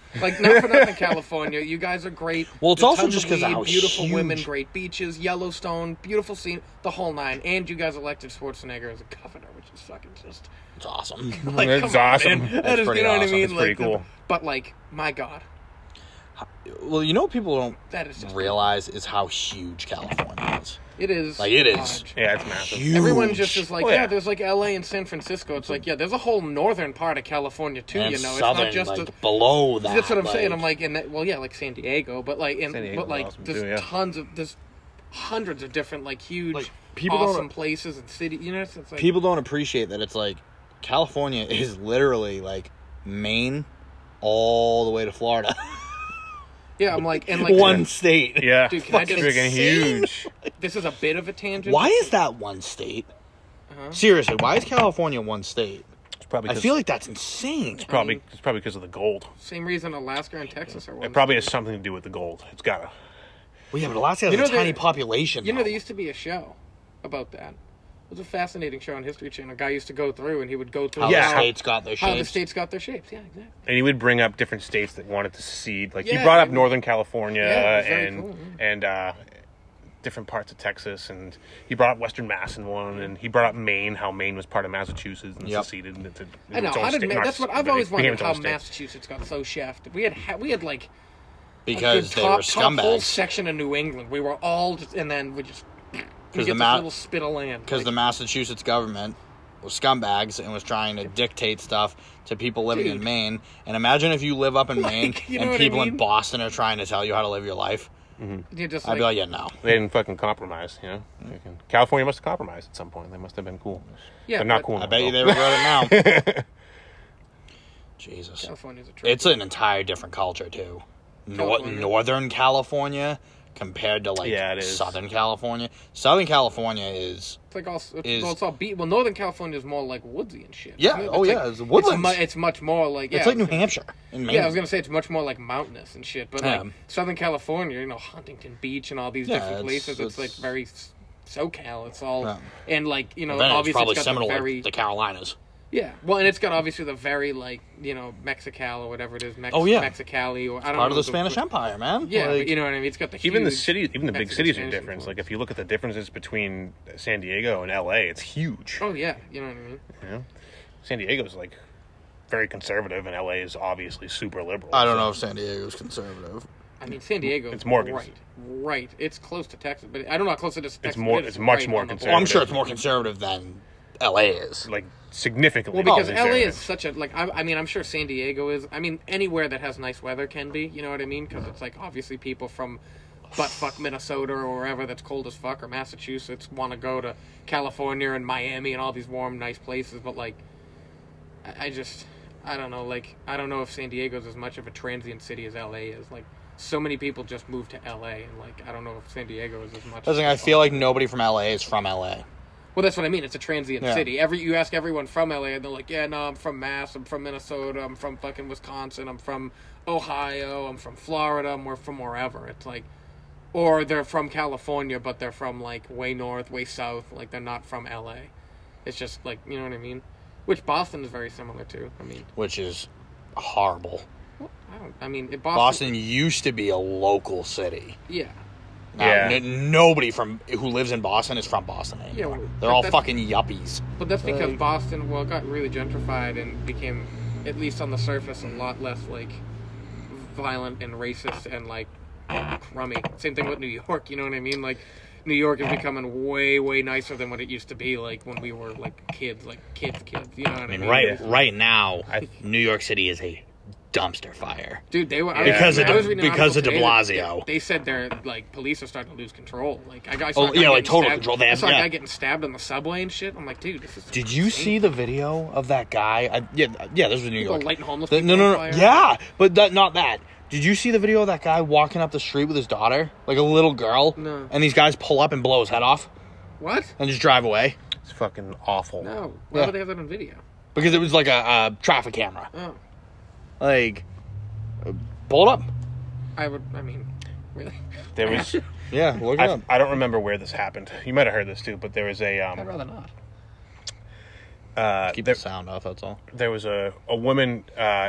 Like, not for nothing, California. You guys are great. Well, it's There's also tons just of 'cause of weed, how beautiful huge- women, great beaches, Yellowstone, beautiful scene, the whole nine. And you guys elected Schwarzenegger as a governor, which is fucking just It's awesome. like, That's come on, awesome. man. That's That is, pretty you know what I awesome. mean? That's like, pretty cool. the- but like, my God, Well, you know what people don't that is just realize is how huge California is. It is Like, it is. large. Yeah, it's massive. Huge. Everyone just is like, Oh, yeah. yeah. there's like L A and San Francisco. It's like, yeah, there's a whole northern part of California too. And you know, southern, it's not just like, a, below that. that's what I'm saying. I'm like, in that, well, yeah, like San Diego, but like, in, San Diego's but like, awesome there's too, yeah. tons of there's hundreds of different like huge, Like, people don't- awesome places and cities. You know, it's, it's like people don't appreciate that it's like California is literally like Maine all the way to Florida. yeah, I'm like, and like One state. Yeah, Dude, can I fucking just- freaking huge. this is a bit of a tangent. Why is that one state? Uh-huh. Seriously, why is California one state? It's probably I feel like that's insane. probably it's probably because of the gold. Same reason Alaska and Texas are one. It probably has something to do with the gold. It's gotta. Well, yeah, but Alaska has You know, a tiny there- population. You know, though. there used to be a show about that. It was a fascinating show on History Channel. A guy used to go through and he would go through how Yeah. the states got their how the shapes. states got their shapes. Yeah, exactly. And he would bring up different states that wanted to secede. Like he Yeah, brought up it- Northern California Yeah, it was very and cool, and uh, different parts of Texas, and he brought up Western Mass in one, and he brought up Maine, how Maine was part of Massachusetts and Yep. seceded into, into I know. its own How did state. Ma- Not that's what seceded, I've but always it became wondered its own how state. Massachusetts got so shafted. We had ha- we had like Because the they top, were top whole scumbags. section of New England. We were all just, and then we just we Because get the this Ma- little spit of land. Because Like, the Massachusetts government was scumbags and was trying to dictate stuff to people living in Dude. Maine. And imagine if you live up in Like, Maine you know and what I people in mean? Boston are trying to tell you how to live your life. you're just I'd like, be like, yeah, no. They didn't fucking compromise, you know. Fucking- California must have compromised at some point. They must have been cool. yeah, They're not but cool. I now, bet you though. they regret it now. Jesus. California's a trip. It's an entire different culture, too. Nor- California. Northern California compared to, like, Yeah, it is. Southern California. Southern California is... It's like all, it's, is- well, it's all beat. Well, Northern California is more like woodsy and shit. Yeah, It's oh, like- yeah, it's It's, woodlands. mu- it's much more like yeah, it's like I New was gonna- Hampshire in Maine. Yeah, I was gonna say it's much more like mountainous and shit, but Yeah. like Southern California, you know, Huntington Beach and all these Yeah, different it's- places, it's, it's- like very s- SoCal. It's all Yeah. and like you know, Then it's obviously probably it's got similar the to very the Carolinas. yeah. Well, and it's got obviously the very like you know Mexical or whatever it is. Mex- Oh, yeah. Mexicali or I don't Part know of the the- Spanish Empire, man. Yeah, Like, but you know what I mean. It's got the Even the huge cities, even the big Mexican cities are Spanish different. influence. Like if you look at the differences between San Diego and L A, it's huge. Oh yeah, you know what I mean. You know? San Diego's like very conservative, and L A is obviously super liberal. I don't so- know if San Diego's conservative. I mean, San Diego. It's more right, right. It's close to Texas, but I don't know how close it is. To Texas, more- but it's much right more on the conservative. Well, I'm sure it's more conservative than L A is. like significantly. Well, because more L A conservative. is such a like. I, I mean, I'm sure San Diego is. I mean, anywhere that has nice weather can be. You know what I mean? Because it's like obviously people from butt fuck Minnesota or wherever that's cold as fuck or Massachusetts want to go to California and Miami and all these warm, nice places. But like, I, I just, I don't know. Like, I don't know if San Diego's as much of a transient city as L A is. Like, so many people just move to L A, and like, I don't know if San Diego is as much. I, think I feel like nobody from L A is from L A. Well, that's what I mean. It's a transient Yeah. city. Every you ask everyone from L A, and they're like, "Yeah, no, I'm from Mass. I'm from Minnesota. I'm from fucking Wisconsin. I'm from Ohio. I'm from Florida. I'm from wherever." It's like, or they're from California, but they're from like way north, way south. Like they're not from L A. It's just like you know what I mean. Which Boston is very similar to. I mean, Which is horrible. well, I don't. I mean, it, Boston used to be a local city. Yeah. Now, Yeah. n- nobody from who lives in Boston is from Boston anymore. Yeah, well, They're but all that's- fucking yuppies. But that's because Like- Boston, well, it got really gentrified and became, at least on the surface, a lot less like violent and racist and like crummy. Same thing with New York. You know what I mean? Like New York is becoming way, way nicer than what it used to be. Like when we were like kids, like kids, kids. You know what I I mean? mean, right, Yeah. right now, I- New York City is a dumpster fire. Dude, they were I Yeah. was- Because I of was de- reading an because of article de today that Blasio. They, they said they're like police are starting to lose control. Like I, I saw Oh, a guy yeah, like getting total stabbed- control. They I have- saw a yeah. guy getting stabbed on the subway and shit. I'm like, dude, this is. Did you insane. see the video of that guy? I, yeah, yeah, this was New People York. lighting homeless The- people no, no, on no. fire? Yeah, but that, not that. Did you see the video of that guy walking up the street with his daughter, like a little girl? No. And these guys pull up and blow his head off What? and just drive away It's fucking awful. No. Why Yeah. would they have that on video? because it was like a, a traffic camera. Oh, Like, uh, pull it up. I would. I mean, really? There was. Yeah, look it I, up. I don't remember where this happened. You might have heard this too, but there was a I'd um, rather not. uh, Keep there, the sound off. That's all. there was a a woman uh,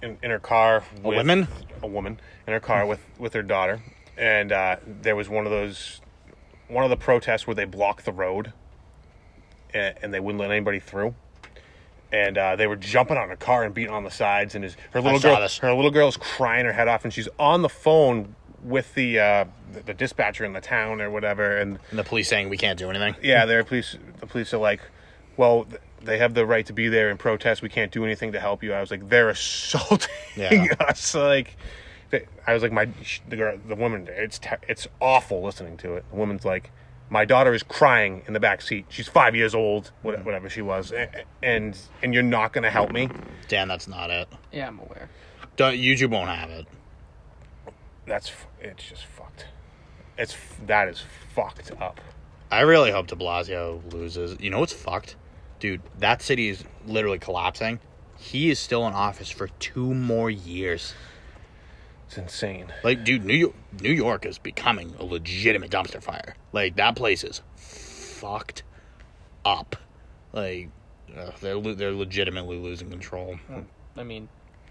in, in her car. A With woman? A woman in her car with, with her daughter. And uh, there was one of those, one of the protests where they blocked the road and, and they wouldn't let anybody through. And uh, they were jumping on her car and beating on the sides. And his, her little I saw girl, this. her little girl's crying her head off, and she's on the phone with the uh, the, the dispatcher in the town or whatever. And And the police saying we can't do anything. yeah, they're police. The police are like, well, th- they have the right to be there and protest. We can't do anything to help you. I was like, they're assaulting Yeah. us. Like, they, I was like, my the girl, the woman. It's te- it's awful listening to it. The woman's like, my daughter is crying in the back seat. She's five years old, what- whatever she was, a- and and you're not gonna help me. Dan, that's not it. Yeah, I'm aware. Don't, YouTube won't have it. That's f- it's just fucked. It's f- that is fucked up. I really hope de Blasio loses. You know what's fucked? Dude, that city is literally collapsing. He is still in office for two more years. It's insane. Like, dude, New York, New York is becoming a legitimate dumpster fire. Like, that place is fucked up. Like, uh, they're lo- they're legitimately losing control. I mean,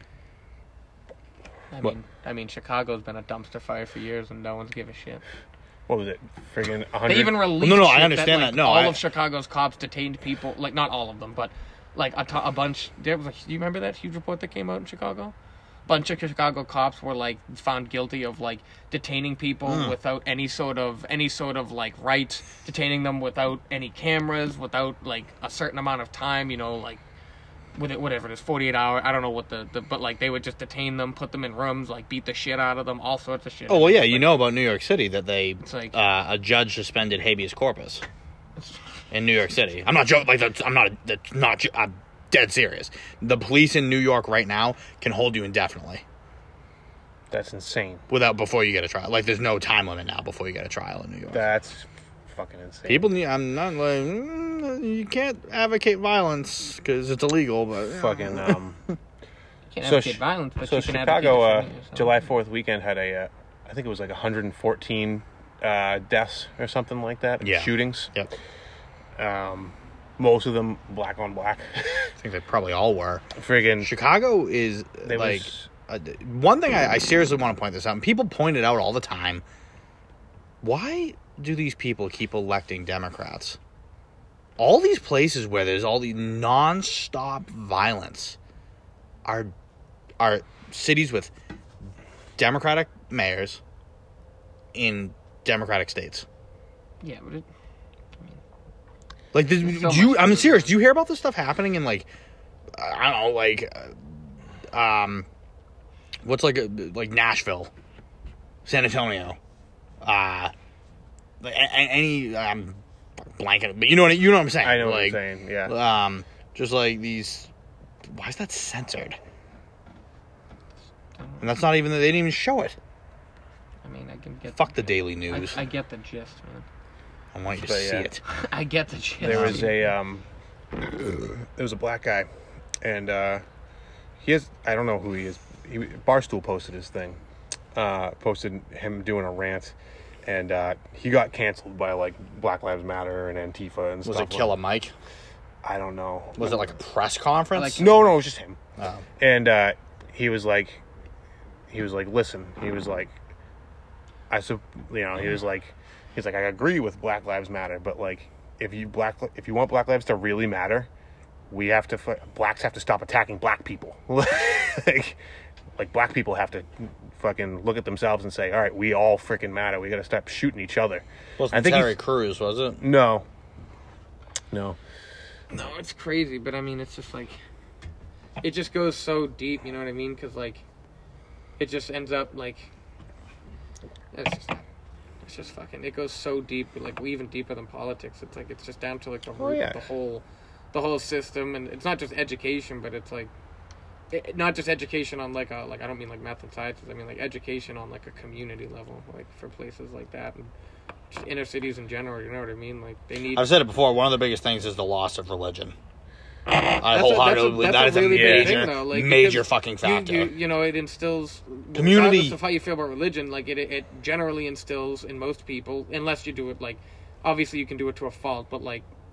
I What? mean, I mean, Chicago's been a dumpster fire for years, and no one's give a shit. What was it? Friggin' They hundred. even released. no, no, I shit understand like, that. No, all I- of Chicago's cops detained people. Like, not all of them, but like a, to- a bunch. There was. A, do you remember that huge report that came out in Chicago? Bunch of Chicago cops were like found guilty of like detaining people Hmm. without any sort of any sort of like rights, detaining them without any cameras, without like a certain amount of time. You know, like with it, whatever it is, forty-eight hour. I don't know what the, the but like they would just detain them, put them in rooms, like beat the shit out of them, all sorts of shit. Oh, well, yeah, It's you like- know about New York City that they, It's like- uh, a judge suspended habeas corpus in New York City. I'm not joking. Like, that's, I'm not, that's not, jo- I'm dead serious. The police in New York right now can hold you indefinitely That's insane. without, before you get a trial. Like, there's no time limit now before you get a trial in New York. That's fucking insane. People need, I'm not like, mm, you can't advocate violence because it's illegal, but. you know. fucking um. You can't So advocate Ch- violence, but so you can Chicago, uh, advocate for July fourth weekend had a, uh, I think it was like one hundred fourteen uh, deaths or something like that. Yeah. Shootings. Yep. Um, most of them black on black. I think they probably all were. Friggin' Chicago is They like was- uh, one thing I, I seriously want to point this out, and people point it out all the time. Why do these people keep electing Democrats? All these places where there's all the non-stop violence are are cities with Democratic mayors in Democratic states. Yeah, but it, Like, the, There's so do you? much I'm to serious. it. Do you hear about this stuff happening in like, I don't know, like, uh, um, what's like, a, like Nashville, San Antonio, uh, like, a- a- any um, blanket, but you know what you know what I'm saying. I know like, what you're saying. Yeah. Um, just like these. Why is that censored? And that's not even. They didn't even show it. I mean, I can get. Fuck the Daily I, News. I, I get the gist, man. want you to But, see yeah. it. I get the gist. There was a um, there was a black guy, and uh, he is I don't know who he is. He, Barstool posted his thing, uh, posted him doing a rant, and uh, he got canceled by like Black Lives Matter and Antifa and Was stuff. it Killer Mike? I don't know. Was it like a press conference? like- No, no, it was just him. Oh. And uh, he was like, he was like, listen, he was like, I sup, you know, he was like, he's like, I agree with Black Lives Matter, but like, if you black, if you want Black lives to really matter, we have to, fu- blacks have to stop attacking black people. like, like black people have to fucking look at themselves and say, all right, we all freaking matter. We got to stop shooting each other. Wasn't I think Terry he's- Crews, was it? No, no. No, it's crazy, but I mean, it's just like, it just goes so deep, you know what I mean? Because like, it just ends up like, it's just, it's just fucking. It goes so deep, like even deeper than politics. It's like it's just down to like the root Oh, yeah. of the whole, the whole system, and it's not just education, but it's like, it, not just education on like a like I don't mean like math and sciences. I mean like education on like a community level, like for places like that and just inner cities in general. You know what I mean? Like they need. I've said it before. One of the biggest things is the loss of religion. I That's a- that's a- wholeheartedly believe that that's is a really big major, thing, though, like, major because fucking factor. You, you, you know, it instills Community. regardless of how you feel about religion. Like it, it generally instills in most people, unless you do it like, obviously you can do it to a fault, but like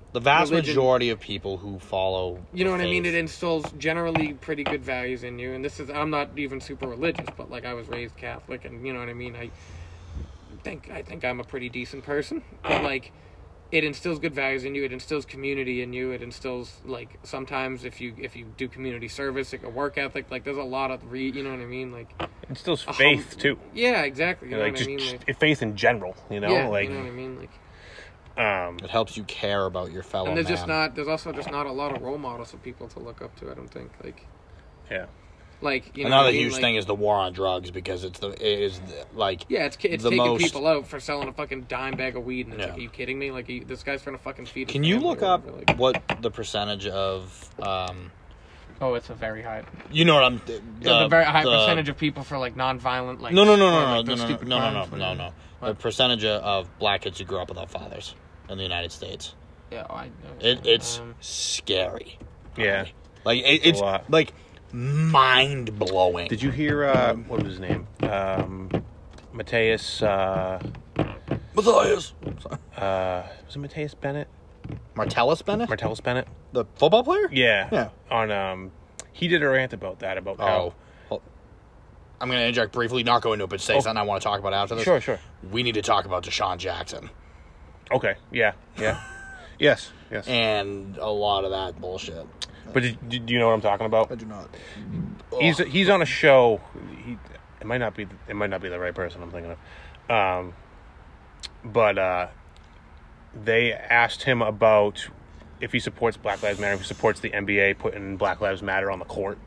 The vast religion, majority of people who follow, you know what faith, I mean? It instills generally pretty good values in you. And this is, I'm not even super religious, but like I was raised Catholic, and you know what I mean. I think I think I'm a pretty decent person, but like, it instills good values in you. It instills community in you. It instills like sometimes if you if you do community service, like a work ethic. Like there's a lot of re, you know what I mean? Like it instills faith hum- too. Yeah, exactly. You know like what just, I mean? just Like, faith in general. You know, yeah, like you know what I mean? Like. um, it helps you care about your fellow And there's man. just not. There's also just not a lot of role models for people to look up to. I don't think. Like, yeah. like you know. Another what I mean? huge like, thing is the war on drugs because it's the it is the, like yeah, it's it's the taking most- people out for selling a fucking dime bag of weed, and it's Yeah. like, are you kidding me? Like, you, this guy's trying to fucking feed. His Can you family look or up whatever, like, what the percentage of um oh, it's a very high. you know what I'm the, The, very high the- percentage of people for like non-violent, like no no no or, no like, no those no no stupid no no no crimes, no like- no the What? percentage of, of black kids who grew up without fathers in the United States. Yeah, oh, I know. It, it's Um, scary. Yeah. Like it, a it's lot. like mind blowing. Did you hear uh, what was his name? Um, Mateus. Uh, Matthias uh, was it Mateus Bennett? Martellus Bennett, Martellus Bennett? the football player? Yeah. Yeah. On um, he did a rant about that about Oh, how. well, I'm going to interject briefly, not go into it, but say Oh. something I want to talk about after this. Sure, sure. We need to talk about Deshaun Jackson Okay. Yeah. Yeah. yes. Yes. and a lot of that bullshit. But did, did you know what I'm talking about? I do not. He's he's on a show. He it might not be it might not be the right person I'm thinking of, um, but uh, they asked him about if he supports Black Lives Matter, if he supports the N B A putting Black Lives Matter on the court,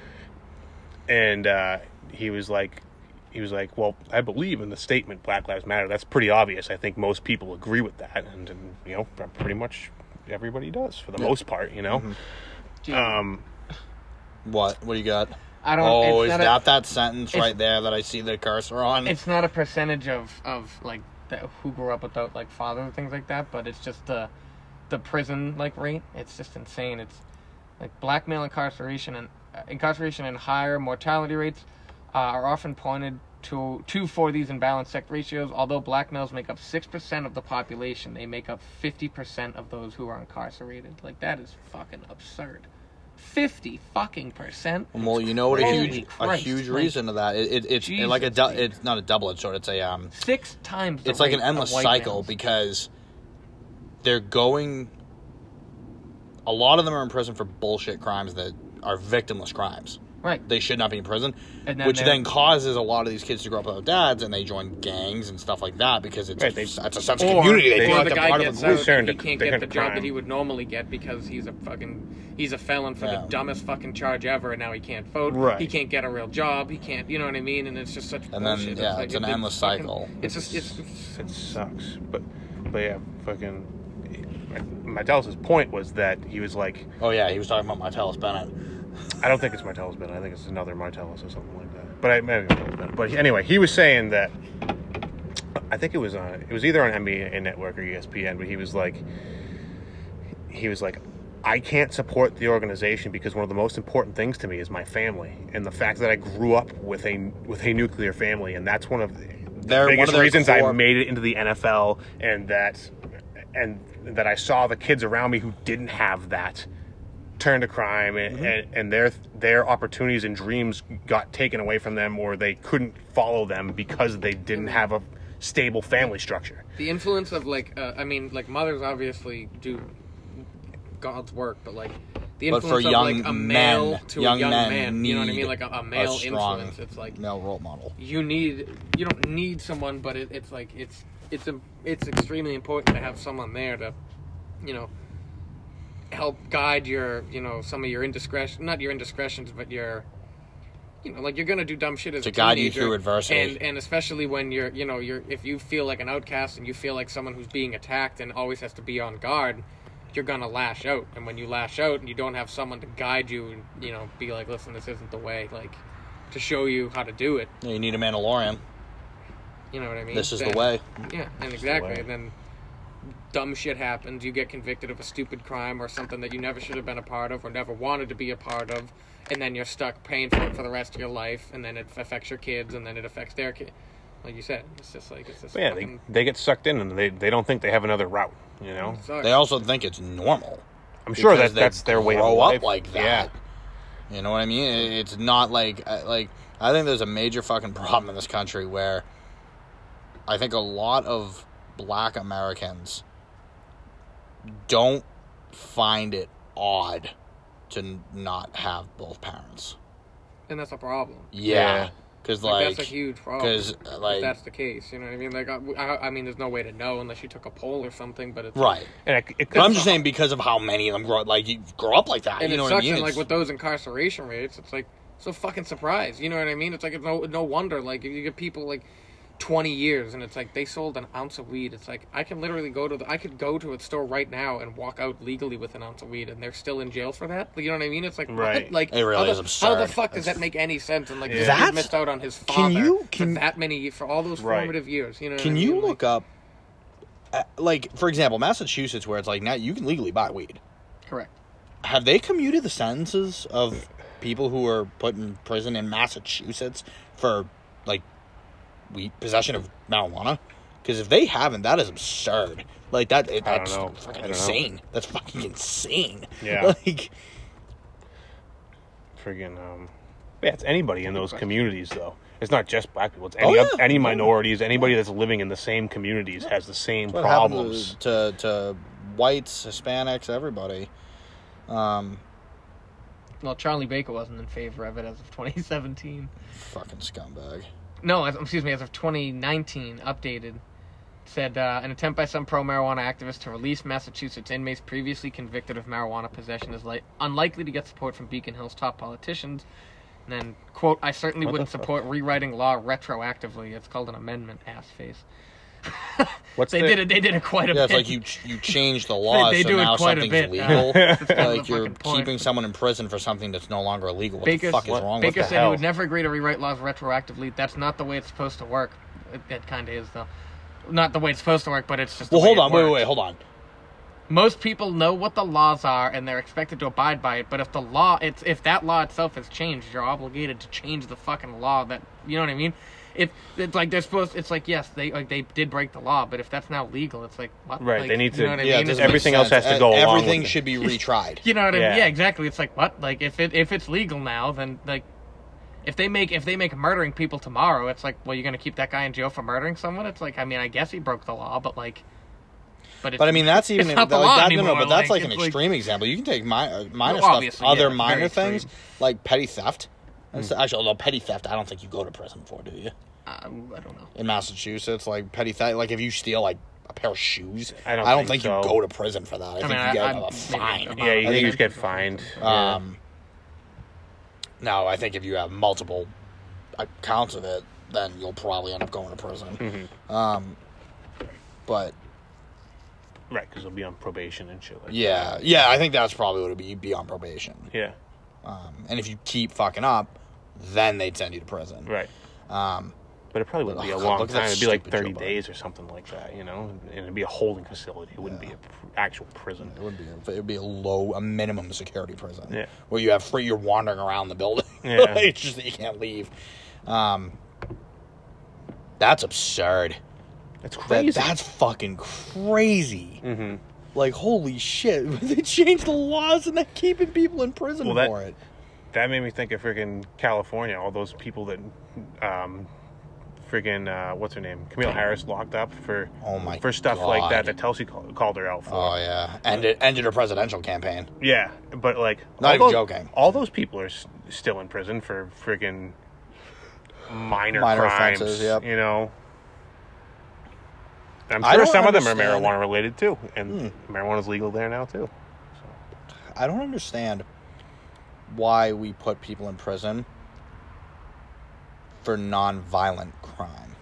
and uh, he was like, he was like, well, I believe in the statement Black Lives Matter. That's pretty obvious. I think most people agree with that, and, and you know, pretty much everybody does for the Yeah. most part. You know, gee, um, What? What do you got? I don't. Oh, it's is not that a, that sentence it's- right there that I see the cursor on? It's not a percentage of of like that who grew up without like father and things like that, but it's just the the prison like rate. It's just insane. It's like black male incarceration and uh, incarceration and higher mortality rates uh, are often pointed to to for these imbalanced sex ratios. Although black males make up six percent of the population, they make up fifty percent of those who are incarcerated. Like that is fucking absurd. Fifty fucking percent. Well, you know what a Holy huge a Christ, huge like, reason to that. It, it it's Jesus, like a du- dude. it's not a double-edged sword. It's a um. Six times. The It's like an rate of endless white cycle males. because they're going. A lot of them are in prison for bullshit crimes that are victimless crimes. Right. They should not be in prison, And then which they're- then causes a lot of these kids to grow up without dads, and they join gangs and stuff like that because it's Right, a, they- it's a sense of Or, community. They they- feel or like the they're guy part of a gets group. out They're and he into- can't they're get the into job crime. that he would normally get because he's a fucking he's a felon for Yeah. the dumbest fucking charge ever, and now he can't vote. Right. He can't get a real job. He can't, you know what I mean? And it's just such And then, bullshit. yeah, like, it's an it- endless fucking- cycle. It's just it's, it's It sucks, but but yeah, fucking. Martellus' point was that he was like, Oh yeah, he was talking about Martellus Bennett. I don't think it's Martellus Bennett. I think it's another Martellus or something like that. But I maybe Martellus Bennett. But anyway, he was saying that. I think it was on. It was either on N B A Network or E S P N. But he was like, he was like, I can't support the organization because one of the most important things to me is my family and the fact that I grew up with a with a nuclear family, and that's one of the They're one biggest of their reasons I core- made it into the N F L, and that and that I saw the kids around me who didn't have that turn to crime, and, Mm-hmm. and, and their their opportunities and dreams got taken away from them, or they couldn't follow them because they didn't Mm-hmm. have a stable family structure. the influence of like uh, I mean like mothers obviously do God's work, but like the But for influence of young like a male men, to young a young men man, you know what I need mean? Like a, a a male strong influence. It's like male role model. you need you don't need someone, but it, it's like it's it's a, it's extremely important to have someone there to, you know, help guide your you know some of your indiscretion, not your indiscretions, but your, you know, like you're gonna do dumb shit as To a guide you teenager, through adversity. and and especially when you're you know you're if you feel like an outcast and you feel like someone who's being attacked and always has to be on guard, you're gonna lash out, and when you lash out and you don't have someone to guide you and you know be like, listen, this isn't the way, like to show you how to do it. Yeah, you need a Mandalorian. You know what I mean? This is Then- the way. Yeah, and the exactly. way. And then dumb shit happens. You get convicted of a stupid crime or something that you never should have been a part of or never wanted to be a part of, and then you're stuck paying for it for the rest of your life, and then it affects your kids, and then it affects their kids. Like you said, it's just like, it's just But yeah, fucking, they, they get sucked in and they, they don't think they have another route, you know? it sucks. They also think it's normal. I'm sure because that they that's their way of grow life. up like that. Yeah. You know what I mean? It- It's not like uh, like I think there's a major fucking problem in this country where I think a lot of black Americans don't find it odd to n- not have both parents. And that's a problem. Yeah, Yeah. because Like, like that's a huge problem. 'cause, if like- that's the case, you know what I mean? Like, I, I, I mean, there's no way to know unless you took a poll or something. But it's right. And it, it But I'm could, just saying because of how many of them grow like you grow up like that. and you know it what I sucks. mean? And like It's- with those incarceration rates, it's like so fucking surprised. You know what I mean? It's like it's no no wonder. Like you get people like twenty years, and it's like they sold an ounce of weed. It's like I can literally go to the, I could go to a store right now and walk out legally with an ounce of weed, and they're still in jail for that. You know what I mean? It's like Right. what? Like It really how the, is How the absurd. fuck does That's- that make any sense? And like this That's- kid missed out on his Can father you- can- for that many for all those Right. formative years. You know? What Can I you mean? look up, uh, like, for example, Massachusetts, where it's like now you can legally buy weed. Like, correct? Have they commuted the sentences of people who were put in prison in Massachusetts for, like, weed possession of marijuana? Because if they haven't, that is absurd. Like, that it, I don't that's know. fucking I don't know. insane. That's fucking insane. Yeah. Like, friggin', um, yeah, it's anybody in those communities, though. It's not just black people. It's any, Oh, oth- yeah. any Yeah. minorities, anybody that's living in the same communities has the same what problems. happens to, to whites, Hispanics, everybody. Um, Well, Charlie Baker wasn't in favor of it as of twenty seventeen. fucking scumbag. No, as, excuse me, as of twenty nineteen, updated, said uh, an attempt by some pro-marijuana activists to release Massachusetts inmates previously convicted of marijuana possession is li- unlikely to get support from Beacon Hill's top politicians. And then, quote, I certainly What wouldn't the fuck? support rewriting law retroactively. It's called an amendment, ass face. What's they the- did it. They did it quite a Yeah, bit. it's like you you change the law They so do it now quite a something's bit, uh, legal. that's kind of Like the you're fucking point. keeping someone in prison for something that's no longer illegal. What Baker, the fuck is what- wrong Baker with said that? he hell? would never agree to rewrite laws retroactively. That's not the way it's supposed to work. It, it kind of is, though. Not the way it's supposed to work, but it's just the Well, way hold it on, wait, wait, works. wait, hold on. Most people know what the laws are and they're expected to abide by it, but if the law it's if that law itself has changed, you're obligated to change the fucking law that you know what I mean? If it's like they're supposed it's like yes, they like they did break the law, but if that's now legal, it's like what? Right, Like, they need you know to- what I Yeah, mean? it doesn't It's make everything else sense. has to Uh, go along Everything with it. should be retried. you know what I mean? Yeah. Yeah, exactly. It's like what? Like if it if it's legal now, then like if they make if they make murdering people tomorrow, it's like, well, you're gonna keep that guy in jail for murdering someone? It's like, I mean, I guess he broke the law, but like, but it's, But I mean, that's even it's not the like, law that, no, anymore. no, but that's like, it's an extreme example. You can take mi- uh, minor Well, stuff, obviously, other yeah, it's minor very things extreme. like petty theft. That's Actually, although petty theft, I don't think you go to prison for, do you? Uh, I don't know. In Massachusetts, like petty theft, like if you steal like a pair of shoes, I don't think, think you so. go to prison for that. I, think mean, you I- get I- a maybe fine. about- Yeah, you I think you think- just get fined. Yeah. Um, no, I think if you have multiple accounts of it, then you'll probably end up going to prison. Mhm. Um, but Right, because they'll be on probation and shit like yeah, yeah, I think that's probably what it'd be. You'd be on probation. that. Yeah, Um, and if you keep fucking up, then they'd send you to prison. right. Um, But it probably wouldn't be a Oh, long look at that time. It'd be like stupid thirty Joe Biden. days or something like that, you know? And it'd be a holding facility. It wouldn't be an actual prison. it would be a, it would be a low, a minimum security prison. Yeah. Where you have free, you're wandering around the building. Yeah. It's just that you can't leave. Um, that's absurd. That's That, crazy. that's fucking crazy. hmm Like, holy shit. They changed the laws and they're keeping people in prison Well, that- for it. That made me think of freaking California. All those people that, um, freaking, uh, what's her name? Camille Harris locked up for Oh my for stuff like God. that that Tulsi call, called her out for. Oh, yeah. Ended, ended her presidential campaign. Yeah, but like, Not all even those, joking. All those people are s- still in prison for freaking minor, Minor crimes. offenses, yep. You know, I'm I sure don't some of them are understand- marijuana related too, and Hmm. marijuana's legal there now too. I don't understand why we put people in prison for non-violent crime.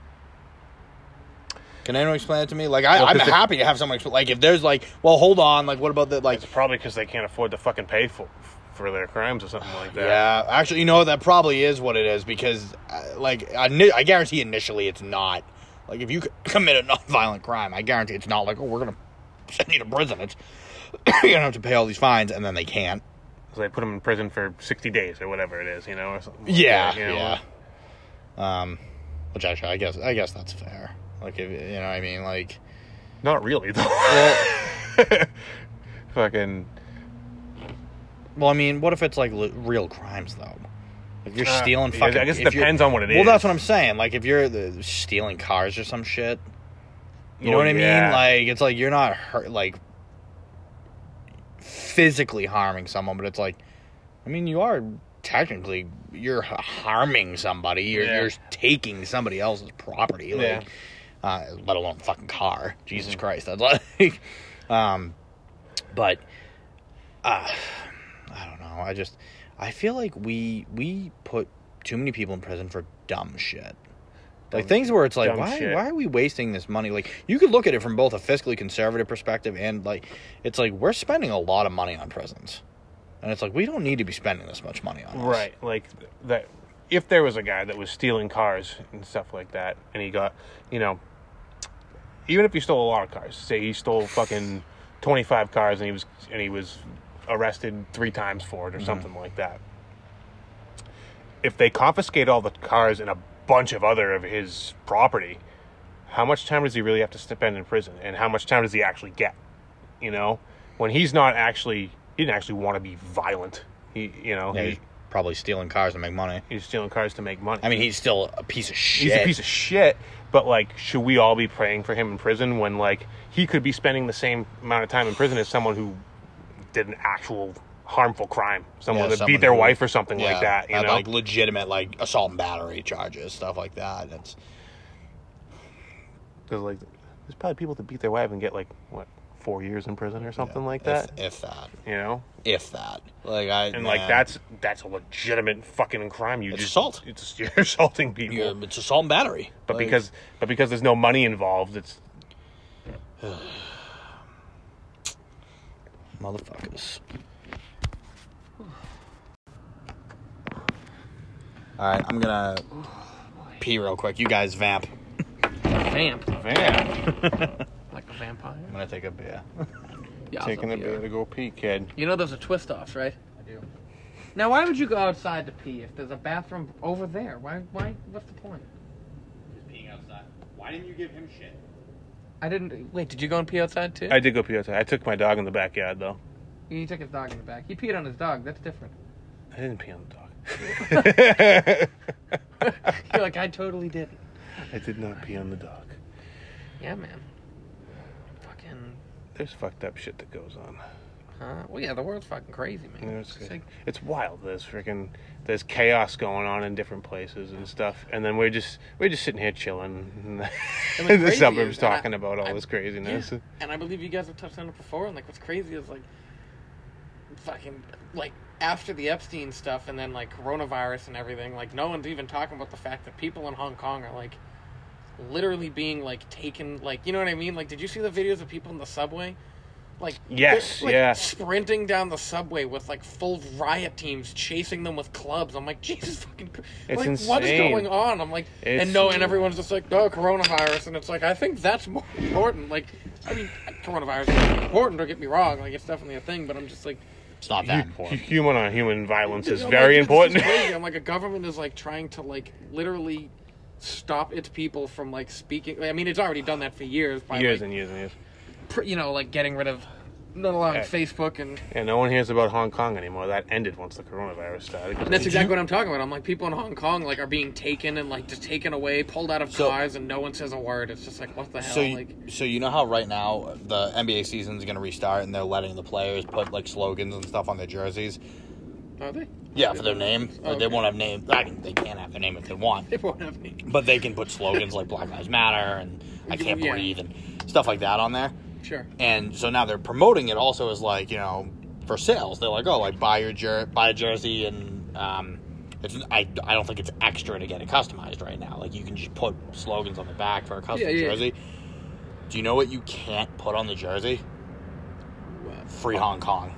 Can anyone explain it to me? Like, I, Well, I'm 'cause the- happy to have someone explain. Like, if there's like, well, hold on. Like, what about the like? It's probably because they can't afford to fucking pay for for their crimes or something like that. Yeah, actually, you know, that probably is what it is because, uh, like, I, ni- I guarantee initially it's not. Like, if you c- commit a non-violent crime, I guarantee it's not like, oh, we're gonna send you to prison. It's you're gonna have to pay all these fines, and then they can't. So they put them in prison for sixty days or whatever it is, you know, or something. like Yeah, that, you know? yeah. Um, Which actually, I guess, I guess that's fair. Like, if, you know what I mean? Like, Not really, though. well, Fucking... well, I mean, what if it's, like, li- real crimes, though? If you're Uh, stealing yeah, fucking... I guess it if you're- depends on what it Well, is. that's what I'm saying. Like, if you're the, stealing cars or some shit, you know Well, what I yeah. mean? Like, it's like you're not, hurt, like, physically harming someone, but it's like, I mean, you are technically, you're harming somebody. You're, Yeah. you're taking somebody else's property. Like, Yeah. uh, let alone fucking car. Jesus Christ. That's like, um, but, uh, I don't know. I just, I feel like we, we put too many people in prison for dumb shit. Like, Dumb- things where it's like, dumb why shit. why are we wasting this money? Like, you could look at it from both a fiscally conservative perspective and, like, it's like, we're spending a lot of money on prisons. And it's like, we don't need to be spending this much money on this. Right, like that. If there was a guy that was stealing cars and stuff like that, and he got, you know, even if he stole a lot of cars, say he stole fucking twenty-five cars and he was and he was arrested three times for it or Mm-hmm. something like that. If they confiscate all the cars and a bunch of other of his property, how much time does he really have to spend in prison, and how much time does he actually get? You know, when he's not actually. He didn't actually want to be violent. He, you know, Yeah, he, he's probably stealing cars to make money. he's stealing cars to make money. I mean, he's still a piece of shit. he's a piece of shit. But like, should we all be praying for him in prison when like he could be spending the same amount of time in prison as someone who did an actual harmful crime, someone Yeah, that someone beat their who- wife or something Yeah, like that. You had, know, like, legitimate, like, assault and battery charges, stuff like that. It's, because like there's probably people that beat their wife and get like what four years in prison or something like that. If, if that. You know, If that. Like, I... and like man. that's that's a legitimate fucking crime. You It's just assault. It's you're assaulting people. Yeah, it's assault and battery. But Like, because but because there's no money involved, it's Motherfuckers. Alright, I'm gonna pee real quick. You guys vamp. Vamp. man Like a vampire. I'm gonna take a beer. Yeah, taking a also beer to go pee, kid. You know there's a twist offs, right? I do. Now, why would you go outside to pee if there's a bathroom over there? Why? Why? What's the point? Just peeing outside. Why didn't you give him shit? I didn't. Wait, did you go and pee outside too? I did go pee outside. I took my dog in the backyard though. He took his dog in the back. He peed on his dog. That's different. I didn't pee on the dog. You're like, I totally didn't. I did not pee on the dog. Yeah, man. Fucking. There's fucked up shit that goes on. Huh? Well, yeah, the world's fucking crazy, man. You know, it's, It's like, it's wild. There's freaking there's chaos going on in different places and stuff, and then we're just we're just sitting here chilling in the, And what's in the crazy suburbs is that I- talking about all I- this craziness. yeah. And I believe you guys have touched on it before. And like, what's crazy is like, fucking like after the Epstein stuff, and then like coronavirus and everything. Like, no one's even talking about the fact that people in Hong Kong are like literally being like taken. Like, you know what I mean? Like, did you see the videos of people in the subway? Like, Yes, they're, like, yeah. sprinting down the subway with like full riot teams chasing them with clubs. I'm like, Jesus fucking, Christ. It's like, what's insane. going on? I'm like, It's- and no, and everyone's just like, oh, coronavirus, and it's like, I think that's more important. Like, I mean, coronavirus is important. Don't get me wrong. Like, it's definitely a thing, but I'm just like, It's not that important. Human on human violence is I'm very like, dude, this is important. crazy. I'm like, a government is like trying to like literally stop its people from like speaking. I mean, it's already done that for years by years like, and years and years. pr- you know, like getting rid of not allowing Yeah. Facebook and. And no one hears about Hong Kong anymore. That ended once the coronavirus started. That's exactly what I'm talking about. I'm like, people in Hong Kong like are being taken and like just taken away, pulled out of So- cars, and no one says a word. It's just like, what the hell? So, you, like, so you know how right now the N B A season is going to restart and they're letting the players put like slogans and stuff on their jerseys? are they? Yeah, for their name. Oh, They okay. won't have name. I mean, they can't have their name if they want, They won't have any. but they can put slogans like Black Lives Matter and I can't Yeah. breathe and stuff like that on there. Sure. And so now they're promoting it also as like, you know, for sales. They're like, oh, like buy your jer- buy a jersey and um, it's I, I don't think it's extra to get it customized right now. Like you can just put slogans on the back for a custom Yeah, yeah. jersey. Do you know what you can't put on the jersey? What? Free Hong Kong.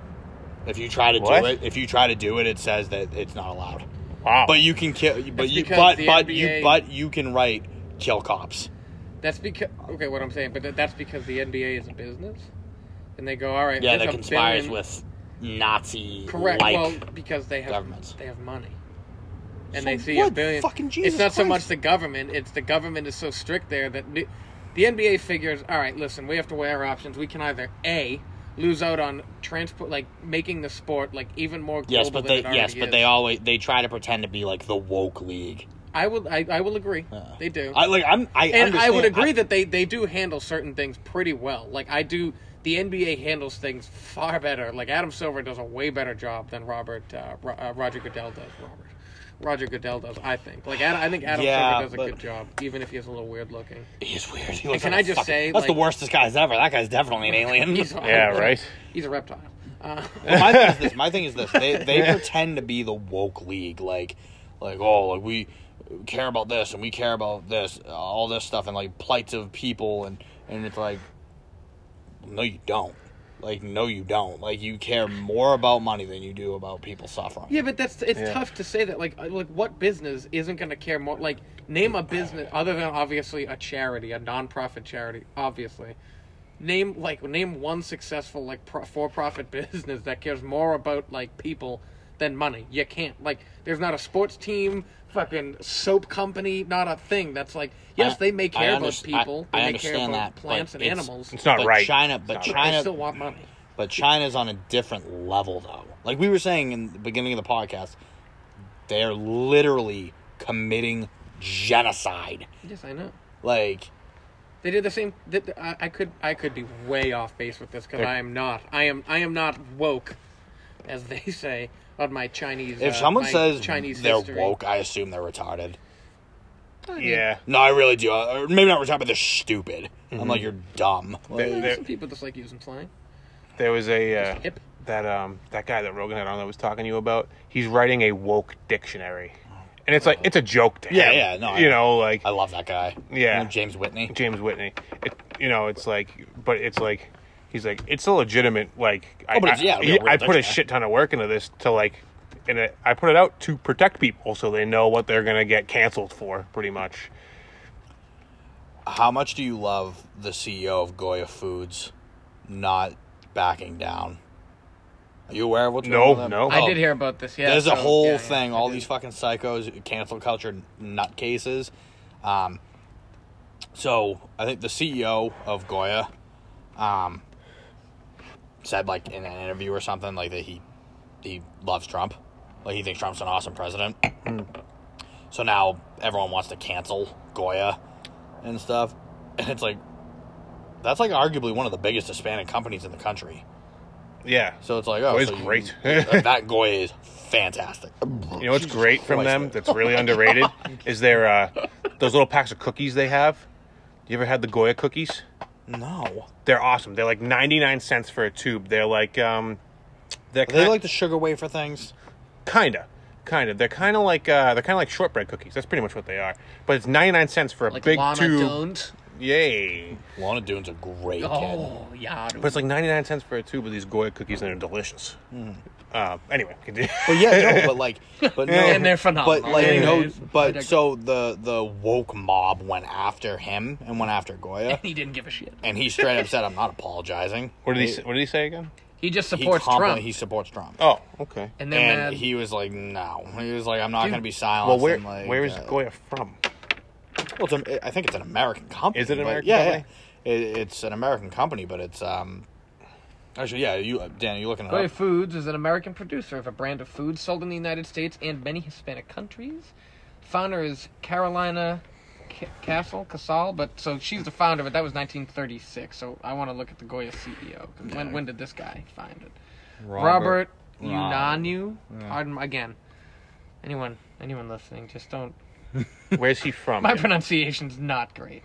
If you try to What? do it, if you try to do it, it says that it's not allowed. Wow. But you can kill. But That's you, because but the but N B A you, but you can write kill cops. That's because okay, what I'm saying, but th- that's because the N B A is a business, and they go, all right. Yeah, there's that a conspires billion- with Nazi Correct. like. Well, because they have governments. they have money. and So they see what? a billion. Fucking Jesus it's not so Christ. much the government; it's the government is so strict there that the, the N B A figures. All right, listen, we have to weigh our options. We can either A, lose out on transport, like making the sport like even more global Yes, but than they it already yes, but is. they always they try to pretend to be like the woke league. I will. I, I will agree. Yeah. They do. I like. I'm. I and I would understand. agree I- that they, they do handle certain things pretty well. Like I do, the N B A handles things far better. Like Adam Silver does a way better job than Robert uh, Ro- uh, Roger Goodell does. Robert Roger Goodell does. I think. Like Ad- I think Adam Yeah, Silver does a but- good job, even if he's a little weird looking. He's weird. He looks can like I a just fucking- say, that's the like- worst disguise ever. That guy's definitely an alien. He's, Yeah, right? He's a reptile. Uh, Well, my thing is this. My thing is this. They they pretend to be the woke league, like, like oh, like we care about this and we care about this, all this stuff, and like plights of people, and and it's like, no, you don't. Like, no, you don't. Like, you care more about money than you do about people suffering. Yeah, but that's it's Yeah. tough to say that. Like, uh, like what business isn't going to care more? Like, name a business other than obviously a charity, a non-profit charity. Obviously, name like name one successful like pro- for-profit business that cares more about like people than money. You can't. Like, there's not a sports team, fucking soap company, not a thing. That's like, yes, I- they may I care about underst- people, I- I they may care understand about that, plants but and it's- animals. It's not but right. China, but not but China, they still want money. but China's on a different level, though. Like we were saying in the beginning of the podcast, they're literally committing genocide. Yes, I know. Like, They did the same. th- th- I I could I could be way off base with this because They're- I am not. I am I am not woke, as they say on my Chinese. if uh, someone my says Chinese they're history. woke, I assume they're retarded. I mean, Yeah. No, I really do. Uh, Or maybe not retarded, but they're stupid. I'm like, you're dumb. Like, They- yeah, They're- some people just like using slang. There was a uh, Hip. that um that guy that Rogan had on that was talking to you about. He's writing a woke dictionary, and it's like it's a joke to Yeah, him. yeah, no, I- you know, like I love that guy. Yeah. You know, James Whitney. James Whitney. It, you know, it's like, but it's like he's like it's a legitimate like. I, Oh, but it's- I- yeah, it'll be a real I put a dictionary. shit ton of work into this to like, and it, I put it out to protect people so they know what they're gonna get canceled for, pretty much. How much do you love the C E O of Goya Foods not backing down? Are you aware of what's No, going on with them? no. I Oh, did hear about this. Yeah, There's so, a whole yeah, yeah, thing, I all did. these fucking psychos, cancel culture nutcases. Um, so I think the C E O of Goya um, said, like, in an interview or something, like, that he he loves Trump. Like, he thinks Trump's an awesome president. So now everyone wants to cancel Goya and stuff. And it's like, that's like arguably one of the biggest Hispanic companies in the country. Yeah. So it's like, oh, Goya's so you- great. that Goya is fantastic. You know what's Jesus great from Christ. them that's really underrated is their uh, those little packs of cookies they have. You ever had the Goya cookies? No. They're awesome. They're like ninety-nine cents for a tube. They're like um they're Are they kind, like the sugar wafer things? kinda. Kinda. They're kinda like uh they're kinda like shortbread cookies. That's pretty much what they are. But it's ninety-nine cents for a Like big Lana tube. Jones. Yay. Lana Doon's a great kid. Oh yeah. But it's like ninety-nine cents for a tube of these Goya cookies and they're delicious. Uh, anyway, continue. But yeah, no, but like, but no, And they're phenomenal. But like, Anyways, no, I but digress. so the the woke mob went after him and went after Goya, he didn't give a shit. and he straight up said, "I'm not apologizing." What did he say, what did he say again? He just He supports compli- Trump. He supports Trump, Oh, okay. and they're and mad. he was like, "No." He was like, "I'm not Dude. going to be silenced." Well, where and, like, where is uh, Goya from? Well, it's a, I think it's an American company. Is it an but- American yeah, company? Yeah, it, it's an American company, but it's um. Actually, yeah, you Dan, you looking it Goya up? Foods is an American producer of a brand of food sold in the United States and many Hispanic countries. Founder is Carolina C- Castle, Casal, but so she's the founder, but that was nineteen thirty-six. So I want to look at the Goya C E O. 'Cause When when did this guy find it? Robert, Unanu. Pardon again. Anyone anyone listening, just don't. Where's he from? My pronunciation's not great.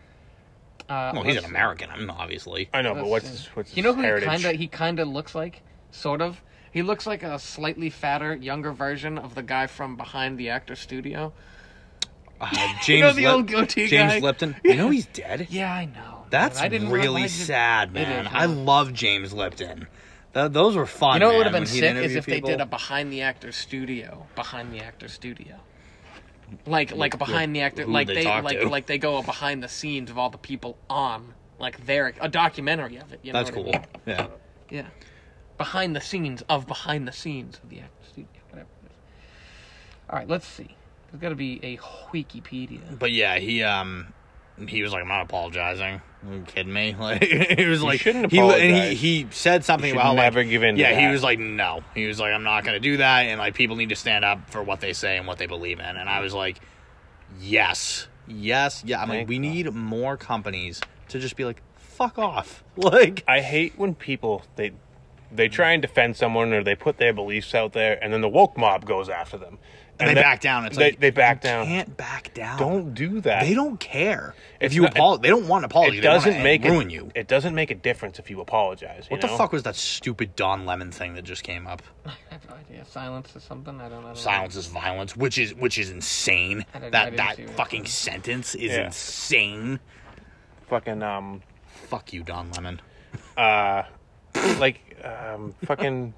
Uh, Well, he's let's an see. American. I'm obviously. I know, but Let's what's see. his, what's his You know who heritage? he kind of he kind of looks like, sort of. He looks like a slightly fatter, younger version of the guy from Behind the Actor Studio. Uh, James You know the Lip- old goatee James guy? Lipton. You know he's dead. Yeah, I know. That's man. I didn't really realize it- sad, It man. is, I man. love James Lipton. Th- those were fun. You know what would man, have been when he'd sick is interview if people. they did a Behind the Actor Studio, Behind the Actor Studio. Like like a behind the actor, who'd like they they, talk like to? like they go a behind the scenes of all the people on, like their a documentary of it. You know That's what I cool. mean? Yeah. Yeah, behind the scenes of behind the scenes of the actor studio, whatever it is. All right, let's see. There's got to be a Wikipedia. But yeah, he um he was like, I'm not apologizing. Are you kidding me? Like he was like, shouldn't he and apologize. he he said something You should about never like, give in to yeah, he that. was like, no, he was like, I'm not gonna do that, and like people need to stand up for what they say and what they believe in, and I was like, yes, yes, yeah. I'm like, Thank we God. need more companies to just be like, fuck off, like. I hate when people they they try and defend someone or they put their beliefs out there, and then the woke mob goes after them. And they then- back down. It's they, like they back you down. Can't back down. Don't do that. They don't care if It's you not- apologize. They don't want an apology. It They wanna doesn't make ruin it, you. It doesn't make a difference if you apologize. You What the know? fuck was that stupid Don Lemon thing that just came up? I have no idea. Silence or something? I don't, I don't know. Silence is violence, which is which is insane. I didn't- I That didn't that see what it fucking was. sentence is Yeah. insane. Fucking um, Fuck you, Don Lemon. uh, like um, fucking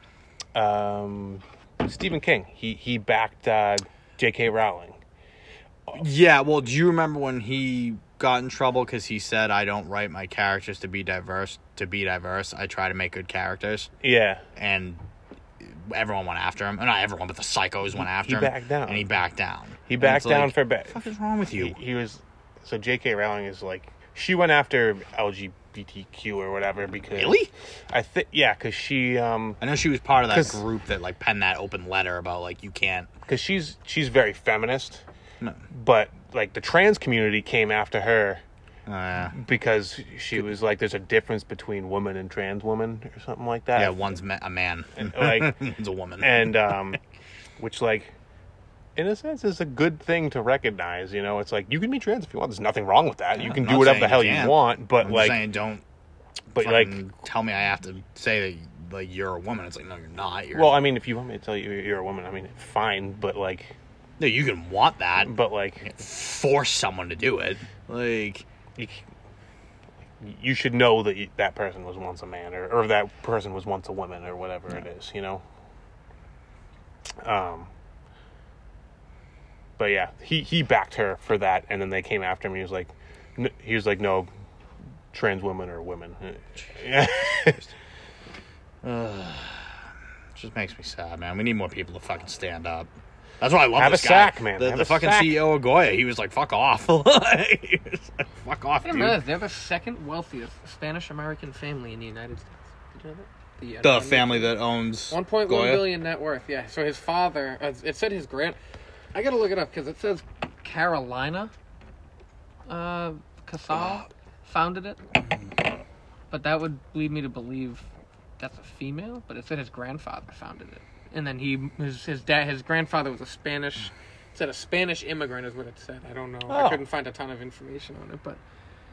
um, Stephen King. He he backed uh, J K. Rowling. Yeah, well, do you remember when he got in trouble because he said, "I don't write my characters to be diverse. To be diverse, I try to make good characters," Yeah, and everyone went after him. Not everyone, but the psychos went after he him. backed down. and he backed down. he And backed it's down like, for ba- What the fuck is wrong with you? He, he was so J K. Rowling is like she went after L G B T Q or whatever because Really? I think yeah, because she um I know she was part of that 'Cause- group that like penned that open letter about like you can't. because she's she's very feminist, No. but like the trans community came after her Uh, because she was like there's a difference between women and trans women or something like that. yeah, one's ma- a man, like- one's a woman. and um which like in a sense is a good thing to recognize, you know. It's like you can be trans if you want, there's nothing wrong with that. Yeah, you can I'm do not whatever saying the you hell you can't. want, but I'm like just saying, don't but like fucking tell me I have to say that like you're a woman. It's like, no, you're not. You're, well, I mean, if you want me to tell you you're a woman, I mean, fine, but like no, you can want that, but like force someone to do it. Like, you, you should know that you, that person was once a man or, or that person was once a woman or whatever it is, you know. Um but yeah, he he backed her for that, and then they came after him. He was like n- he was like no, trans women are women. Yeah. it just makes me sad, man. We need more people to fucking stand up. That's why I love Have this a guy. sack, man. The, Have the a fucking sack. C E O of Goya, he was like, "Fuck off." Like, he was like, fuck off, I didn't dude. realize they're the second wealthiest Spanish-American family in the United States. Did you know that? The, uh, The family- family that owns one point one Goya? billion net worth, yeah. So his father, uh, it said his grand. I gotta look it up because it says Carolina uh, Casal founded it, but that would lead me to believe that's a female. But it said his grandfather founded it, and then he his his dad his grandfather was a Spanish. It said a Spanish immigrant is what it said. I don't know. I Oh. couldn't find a ton of information on it, but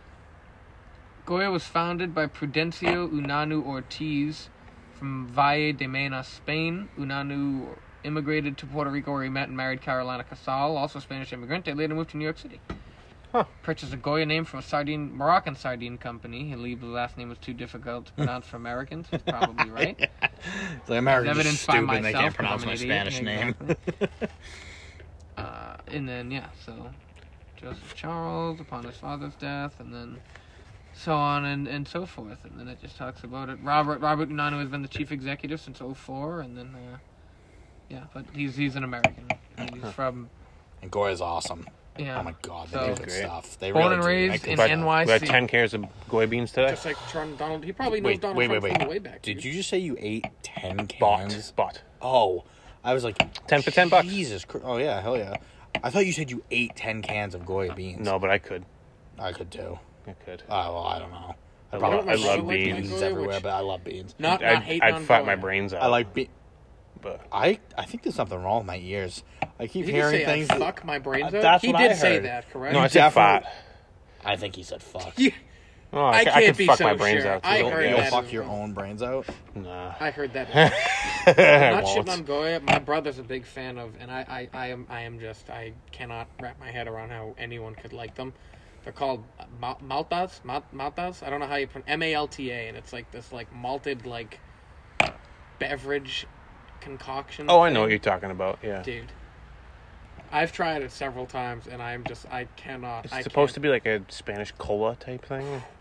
Goya was founded by Prudencio Unanu Ortiz from Valle de Mena, Spain. Unanu immigrated to Puerto Rico where he met and married Carolina Casal, also a Spanish immigrant. They later moved to New York City. Huh. Purchased a Goya name from a sardine Moroccan sardine company. He believed the last name was too difficult to pronounce for Americans. He's probably right. The Americans are Evidenced by stupid and they myself, can't 'cause I'm pronounce an my idiot. Spanish Yeah, name. exactly. uh, and then, yeah, so Joseph Charles upon his father's death, and then so on and, and so forth. And then it just talks about it. Robert Robert Unanu has been the chief executive since oh four, and then, uh, yeah, but he's he's an American. He's from, And Goya's awesome. yeah. Oh my god, they So- do good Great. stuff. They Born really and do. raised Make good in stuff. N Y C. We had ten cans of Goya beans today. Just like Trump, Donald, he probably knows Wait, Donald wait, Trump wait, from the wait. way back. Did dude. you just say you ate ten Bought, cans? bought. Oh, I was like ten for ten bucks. Jesus Christ! Oh yeah, hell yeah! I thought you said you ate ten cans of Goya beans. No, but I could. I could too. I could. Oh well, I don't know. I Probably love, I my brother love liked beans. Goya, everywhere, which- but I love beans. Not, not I'd, hating I'd on fight my Goya. brains out. I like be- but I I think there's something wrong with my ears. I keep Did he hearing say things. I'd that- fuck my brains Uh, out? that's he what did I say heard. that, correct? no, I You said definitely- fat. I think he said fuck. You- Oh, I, I I can't could be fuck so my brains sure. out. Too. I You'll, heard you'll that fuck as your well. own brains out. I heard that. I I'm not won't. shitting on Goya. My brother's a big fan of, and I, I, I am, I am just, I cannot wrap my head around how anyone could like them. They're called mal- maltas, mal- maltas. I don't know how you pronounce M A L T A, and it's like this like malted like beverage concoction. Oh, I know thing. what you're talking about. Yeah. dude. I've tried it several times, and I'm just, I cannot. It's I supposed can't. to be like a Spanish cola type thing.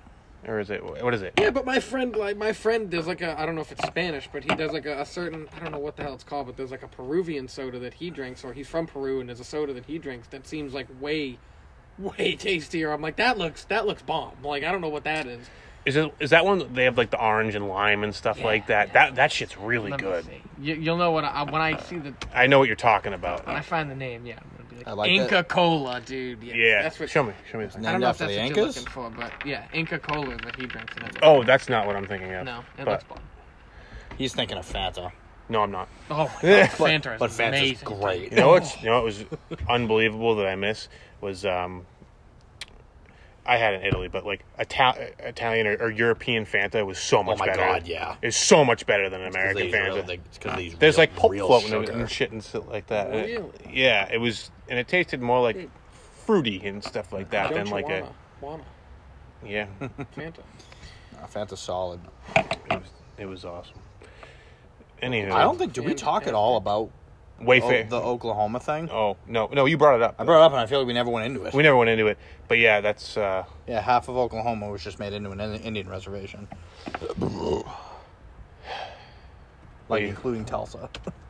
or is it what is it? Yeah, but my friend, like my friend, there's like a I don't know if it's Spanish, but he does like a, a certain I don't know what the hell it's called, but there's like a Peruvian soda that he drinks, or he's from Peru, and there's a soda that he drinks that seems like way, way tastier. I'm like that looks that looks bomb. Like I don't know what that is. Is it is that one that they have like the orange and lime and stuff Yeah, like that? yeah. That that shit's really Let me good. see. You, you'll know what I, when I see the I know what you're talking about. when I find the name. Yeah, I'm gonna be like, I like Inca that. Cola, dude. Yes, Yeah, that's what. show me, show me. This. I Named don't know if after that's the what you're Incas? looking for, but yeah, Inca Cola that he drinks. And it looks Oh, good. that's not what I'm thinking of. no, it but- looks bomb. He's thinking of Fanta. No, I'm not. Oh my god, But- Fanta is But Fanta's amazing. great. You know what's you know what was unbelievable that I miss was um I had in Italy, but like Ital- Italian or, or European Fanta was so Oh much my better. god, yeah. It's so much better than It's American 'cause they use Fanta. real- they- it's 'cause they use There's real- like pulp real floating and, sugar. and shit and shit like that. And it- Really? yeah, it was, and it tasted more like fruity and stuff like that Don't than you like wanna, a wanna yeah. Fanta? Uh, Fanta's solid. It was, it was awesome. Anywho, I don't think. Did we talk at all about Wayfair. o- the Oklahoma thing? Oh no, no, you brought it up. I brought it up, and I feel like we never went into it. We never went into it, but yeah, that's uh, Yeah, half of Oklahoma was just made into an Indi- Indian reservation, like Yeah. including Tulsa.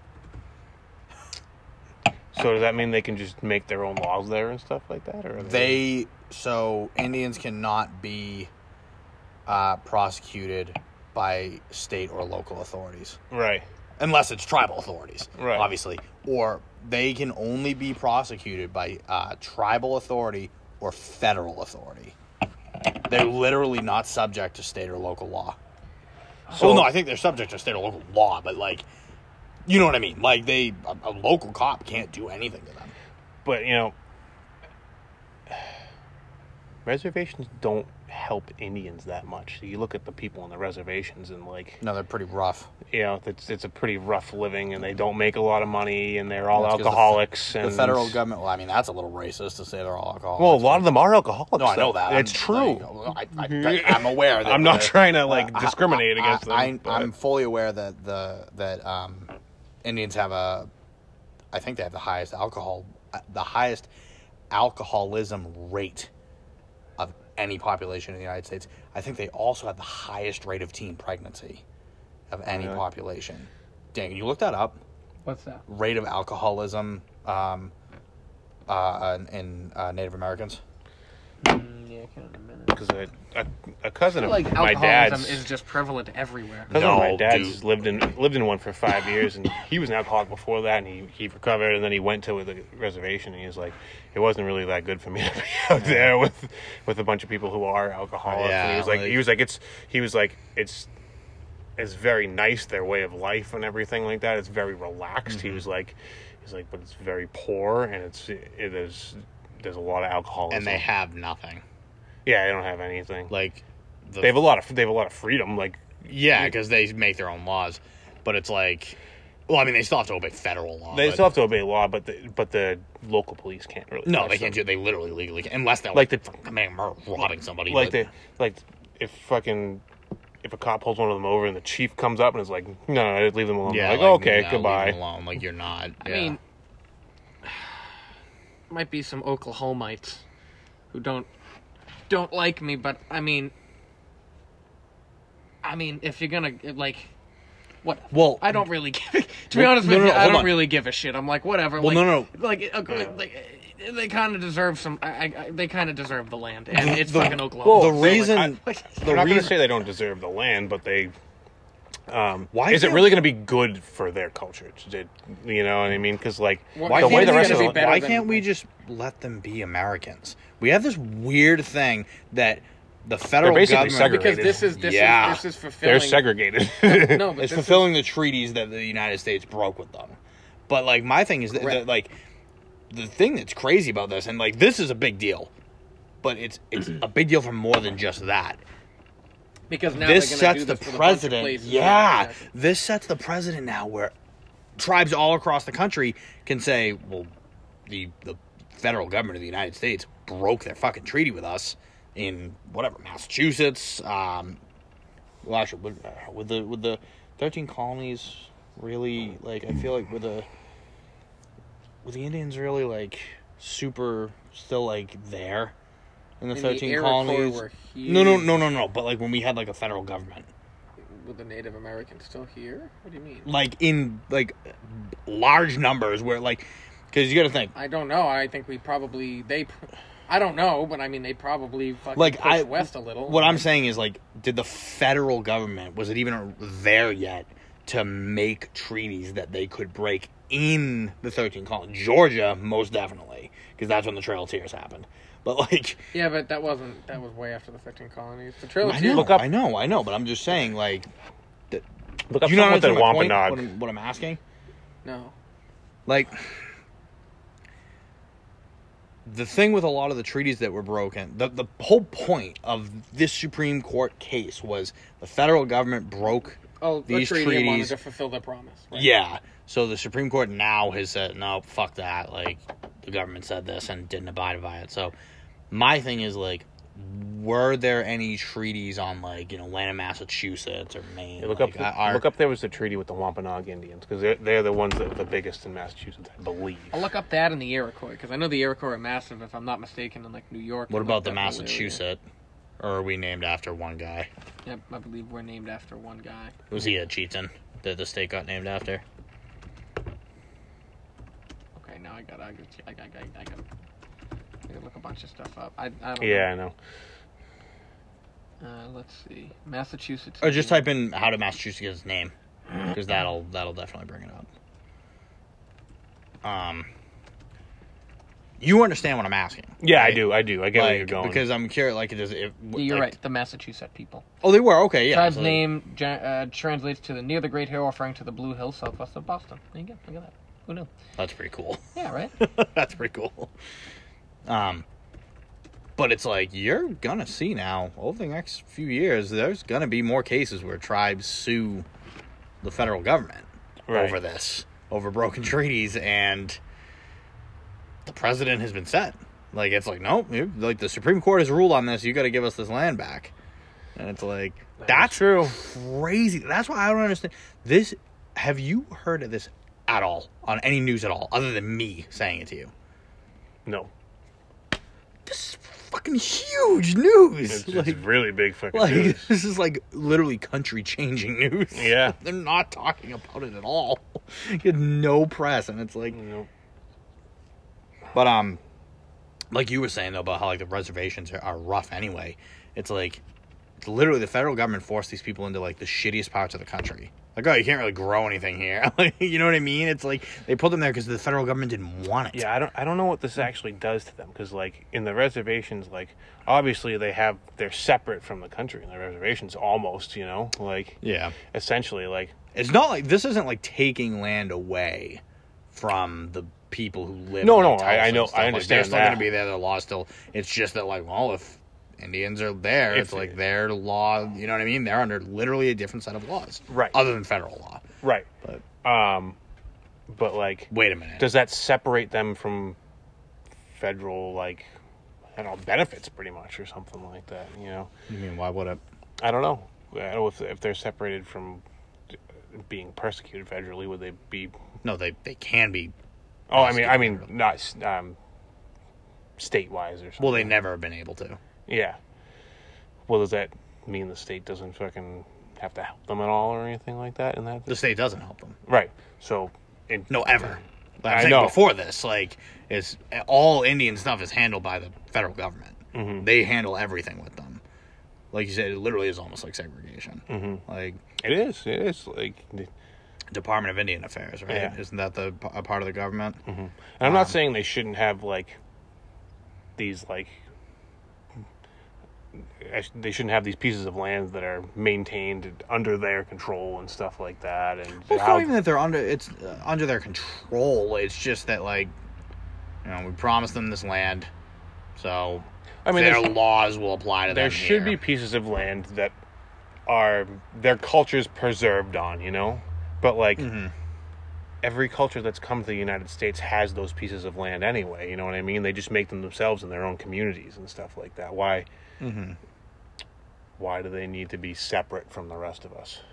so does that mean they can just make their own laws there and stuff like that, or are They so Indians cannot be uh, prosecuted by state or local authorities right? unless it's tribal authorities, Right. obviously, or they can only be prosecuted by uh, tribal authority or federal authority. They're literally not subject to state or local law. So- well, no, I think they're subject to state or local law, but like, you know what I mean? Like they, a, a local cop can't do anything to them. But you know, reservations don't help Indians that much. You look at the people on the reservations, and like, No, they're pretty rough. you know, it's it's a pretty rough living, and they don't make a lot of money, and they're all That's 'cause the f- alcoholics. The and federal government. Well, I mean, that's a little racist to say they're all alcoholics. Well, a lot of them are alcoholics. No, I know though. that. It's I'm, true. like, I, I, I, I'm aware. That I'm not the- trying to like uh, discriminate I, against them. I, but- I'm fully aware that the that um, Indians have a. I think they have the highest alcohol, the highest alcoholism rate of any population in the United States. I think they also have the highest rate of teen pregnancy of any Really? population. Dang, you look that up. What's that? Rate of alcoholism um, uh, in uh, Native Americans. Mm, yeah, kind of a minute. because a, a, a cousin of Like my alcoholism dad's is just prevalent everywhere. cousin of my No, dad's dude. lived in lived in one for five years, and he was an alcoholic before that, and he, he recovered, and then he went to the reservation, and he was like, it wasn't really that good for me to be out there with with a bunch of people who are alcoholics. Yeah, and he was like, like- he was like, it's he was like, it's it's very nice their way of life and everything like that. It's very relaxed. Mm-hmm. He was like, he's like, but it's very poor, and it's it is there's a lot of alcoholism, And they have nothing. yeah, they don't have anything. Like, the, They have a lot of they have a lot of freedom, like. yeah, because they make their own laws. But it's like, well, I mean, they still have to obey federal law. They but- still have to obey law, but the but the local police can't really. No, touch they can't them. do. They literally legally can, unless they're Like like, the- the committing murder, robbing somebody. Like but- the like if fucking if a cop pulls one of them over and the chief comes up and is like, no, no, leave them alone. yeah, like, like, okay, no, goodbye. leave them alone. Like you're not. I yeah. mean, might be some Oklahomites who don't don't like me, but I mean, I mean, if you're gonna like, what? Well, I don't really give. A, to be Well, honest no, with no, you, no, I hold don't on. really give a shit. I'm like, whatever. Well, like, no, no. like, uh, like they kind of deserve some. I, I, I- they kind of deserve the land, and it's the- fucking Oklahoma. the So, like, reason- I- the the I'm not going reason- to say they don't deserve the land, but they. Um, Why is it can't- really going to be good for their culture? Did you know what I mean? Because like Why the can't way the we rest get of to the be better why than- can't we just let them be Americans? We have this weird thing that the federal basically government segregated. because this is this Yeah. is this is fulfilling. they're segregated. No, but it's this fulfilling the treaties that the United States broke with them. But like my thing is that, Correct. that like the thing that's crazy about this, and like this is a big deal, but it's it's a big deal for more than just that. because now This they're gonna sets do the this with a bunch of president. places. Yeah, Exactly. this sets the president now where tribes all across the country can say, well, the the federal government of the United States broke their fucking treaty with us in whatever Massachusetts. Um, well, actually, with, uh, with the with the thirteen colonies, really, like I feel like with the with the Indians really like super still like there. in the And thirteen Iroquois colonies. were No, no, huge. no, no, no. But like when we had like a federal government, Were the Native Americans still here? What do you mean? like in like large numbers, where like, because you got to think, I don't know. I think we probably they. I don't know, but I mean they probably fucking like pushed I west a little. What I'm saying is like, did the federal government, was it even there yet to make treaties that they could break in the thirteen colonies? Georgia, most definitely, because that's when the Trail of Tears happened. But like, Yeah, but that wasn't. That was way after the thirteen colonies. The Trail of I Tears. know, Look up- I know, I know, but I'm just saying, like, that, Look up do you know something with the my point? Wampanoag. What I'm, what I'm asking? No. Like, the thing with a lot of the treaties that were broken, the the whole point of this Supreme Court case was the federal government broke Oh, the these treaty wanted treaties. to fulfill their promise. Right? Yeah. So the Supreme Court now has said, no, fuck that. Like, the government said this and didn't abide by it. So my thing is, like, were there any treaties on, like, you know, land in Massachusetts or Maine? Yeah, look like, up. are- Look up. There was a treaty with the Wampanoag Indians because they're they're the ones that are the biggest in Massachusetts, I believe. I'll look up that and the Iroquois because I know the Iroquois are massive. If I'm not mistaken, in like New York. What and, about like, the that whole area. Massachusetts? Or are we named after one guy? Yep, I believe we're named after one guy. Was he a Cheaton that the state got named after? Okay, now I got I got I got I got I got to look a bunch of stuff up. I, I don't Yeah, I know. know. Uh, let's see, Massachusetts. Or just type in how did Massachusetts get its name, because that'll that'll definitely bring it up. Um, you understand what I'm asking? Yeah, I right? do. I do. I get where Like, you're going. because I'm curious. Like, does it? You're like- right. The Massachusetts people. Oh, they were okay. Yeah. Tribe's so- name ja- uh, translates to the near the Great Hill, referring to the Blue Hills southwest of Boston. There you go. Look at that. Who knew? That's pretty cool. Yeah, right. That's pretty cool. Um, but it's like you're gonna see now over the next few years. There's gonna be more cases where tribes sue the federal government Right. over this, over broken treaties, and the president has been set. Like, it's like, nope, you- like the Supreme Court has ruled on this. You got to give us this land back, and it's like that's true. crazy. That's why I don't understand this. Have you heard of this at all on any news at all, other than me saying it to you? No, This is fucking huge news. it's, like, it's really big fucking like news. this is like literally country changing news. Yeah. They're not talking about it at all. You get no press, and it's like, Nope. but um, like you were saying though about how like the reservations are, are rough anyway. It's like it's literally the federal government forced these people into like the shittiest parts of the country. Like, oh, you can't really grow anything here. Like, you know what I mean? It's like they put them there because the federal government didn't want it. Yeah, I don't. I don't know what this actually does to them because, like, in the reservations, like, obviously they have they're separate from the country in the reservations, almost. You know, like, Yeah. essentially, like, It's not like this isn't like taking land away from the people who live. No, in, no, like, I- Tulsa I and know- stuff. I Like, understand they're still that. going to be there. The law still. It's just that, like, well, if Indians are there, If- it's like their law. You know what I mean? They're under literally a different set of laws, Right. Other than federal law. right. But Um, but like, wait a minute. does that separate them from federal, like, I don't know, benefits, pretty much, or something like that? You know, you mean why would it? I don't know. I don't know if if they're separated from being persecuted federally, would they be? No, they they can be. Oh, I mean, I mean, not um, state-wise or something. Well, they never have been able to. Yeah. Well, does that mean the state doesn't fucking have to help them at all or anything like that? In that, The state doesn't help them. right? So, in, No, ever. But I'm I saying know. before this, like, is all Indian stuff is handled by the federal government. Mhm. They handle everything with them. Like you said, it literally is almost like segregation. Mm-hmm. Like it is, it is like, and Department of Indian Affairs, right? Yeah. Isn't that the a part of the government? I'm Um, not saying they shouldn't have like these like I sh- they shouldn't have these pieces of land that are maintained under their control and stuff like that. And Well, it's how- not even that they're under it's uh, under their control. It's just that, like, you know, we promised them this land, so I mean, their there's- laws will apply to there them. should be here. pieces of land that are their culture's preserved on, you know, but like Mhm. every culture that's come to the United States has those pieces of land anyway. You know what I mean? They just make them themselves in their own communities and stuff like that. Why? Mhm. Why do they need to be separate from the rest of us?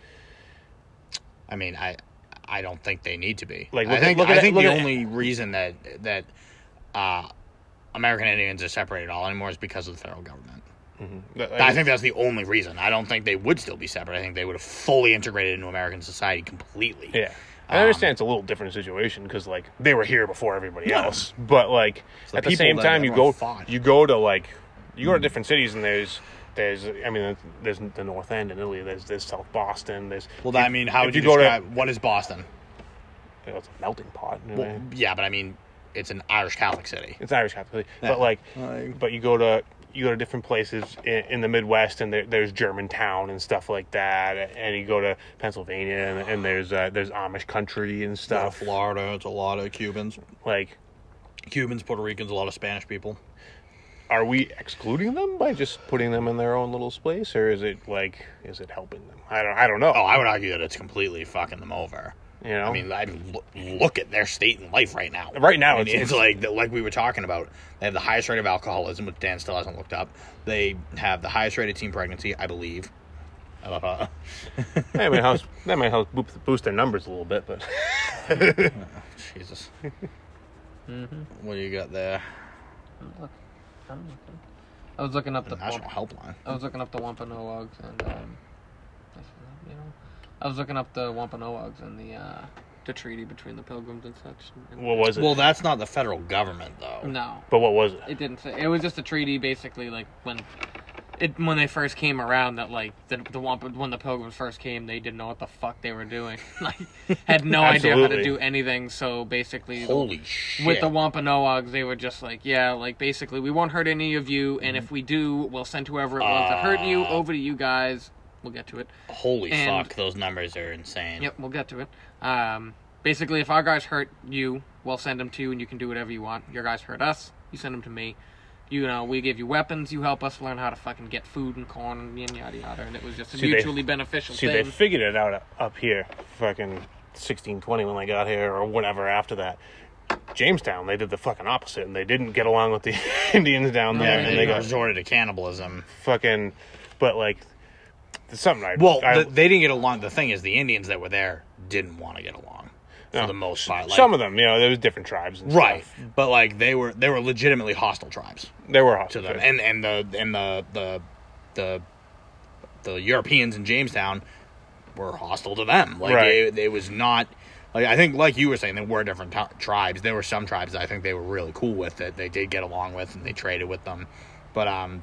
I mean, I I don't think they need to be. Like, I look at- think look at I it- think look the at it- only reason that that uh, American Indians are separated at all anymore is because of the federal government. Mm-hmm. I think that's the only reason. I don't think they would still be separate. I think they would have fully integrated into American society completely. Yeah. I understand it's a little different situation because, like, they were here before everybody Yeah. else. But, like, the at the people same that time, you everyone go, fought. you go to, like, you go to different cities and there's, there's, I mean, there's the North End in Italy, there's, there's South Boston, there's... Well, I mean, how if would you, you go to- describe, what is Boston? You know, it's a melting pot. You know? Well, yeah, but I mean, it's an Irish Catholic city. It's Irish Catholic. Yeah. But, like, Like- but you go to... You go to different places in, in the Midwest, and there, there's Germantown and stuff like that. And you go to Pennsylvania, and, and there's uh, there's Amish country and stuff. Florida, it's a lot of Cubans. Like, Cubans, Puerto Ricans, a lot of Spanish people. are we excluding them by just putting them in their own little space, or is it like is it helping them? I don't. I don't know. Oh, I would argue that it's completely fucking them over. you know, I mean, I look, look at their state in life right now. Right now, I mean, it's- it's, like like we were talking about. They have the highest rate of alcoholism, which Dan still hasn't looked up. They have the highest rate of teen pregnancy, I believe. Uh, I mean, how's, that might help boost, boost their numbers a little bit, but Jesus. Mm-hmm. What do you got there? Look, I'm looking. I was looking up The the National Helpline. I was looking up the Wampanoags and um, you know, I was looking up the Wampanoags and the uh, the treaty between the Pilgrims and such. And, what was it? Well, that's not the federal government, though. no, but what was it? it didn't say. It was just a treaty, basically, like when it when they first came around. That like the the Wamp when the Pilgrims first came, they didn't know what the fuck they were doing. Like, had no idea how to Absolutely. do anything. So basically, the- Holy shit. with the Wampanoags, they were just like, yeah, like basically, we won't hurt any of you, and if we do, we'll send whoever it was that hurt you over to you guys. We'll get to it. Holy and- fuck, those numbers are insane. Yep, we'll get to it. Um, basically, if our guys hurt you, we'll send them to you, and you can do whatever you want. Your guys hurt us, you send them to me. You know, we give you weapons, you help us learn how to fucking get food and corn and yada yada, and it was just a See, they- mutually beneficial See, thing. they figured it out up here, fucking sixteen twenty when they got here, or whatever after that. Jamestown, they did the fucking opposite, and they didn't get along with the Indians down No, there, Yeah, and they they got resorted to cannibalism. fucking. But like, there's something I Well, I, the, they didn't get along. The thing is, the Indians that were there didn't want to get along for No. the most part. Like, some of them, you know, there was different tribes, and right, stuff. but like they were they were legitimately hostile tribes They were to hostile them, and and the and the the the the Europeans in Jamestown were hostile to them. Like Right. they, it was not. Like, I think, like you were saying, there were different t- tribes. There were some tribes that I think they were really cool with that they did get along with, and they traded with them. But um,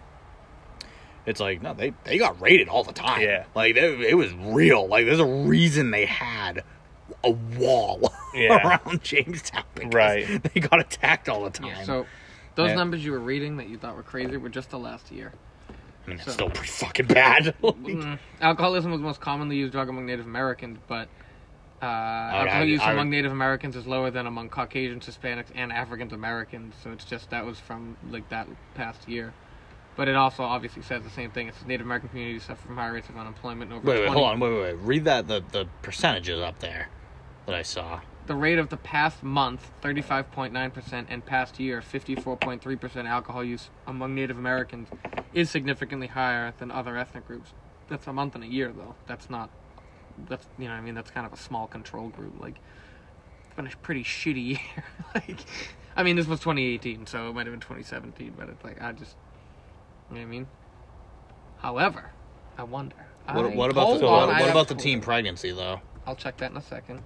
it's like no, they they got raided all the time. Yeah. like they, it was real. Like there's a reason they had a wall Yeah. around Jamestown. Because Right. they got attacked all the time. yeah, so those Yeah. numbers you were reading that you thought were crazy were just the last year. I mean, it's so- still pretty fucking bad. Mm, alcoholism was the most commonly used drug among Native Americans, but uh, alcohol I- use I- among Native Americans is lower than among Caucasians, Hispanics, and African Americans. So it's just that was from like that past year. But it also obviously says the same thing. It says Native American communities suffer from high rates of unemployment. Over Wait, wait, twenty hold on, wait, wait, wait. Read that the the percentages up there that I saw. The rate of the past month, thirty-five point nine percent, and past year, fifty-four point three percent alcohol use among Native Americans is significantly higher than other ethnic groups. That's a month and a year, though. That's not, that's, you know what I mean? That's kind of a small control group. Like, it's been a pretty shitty year. Like, I mean, this was twenty eighteen, so it might have been twenty seventeen, but it's like, I just, you know what I mean? However, I wonder. What, I- what about hold the on, what, I what have about the to- teen pregnancy though? I'll check that in a second.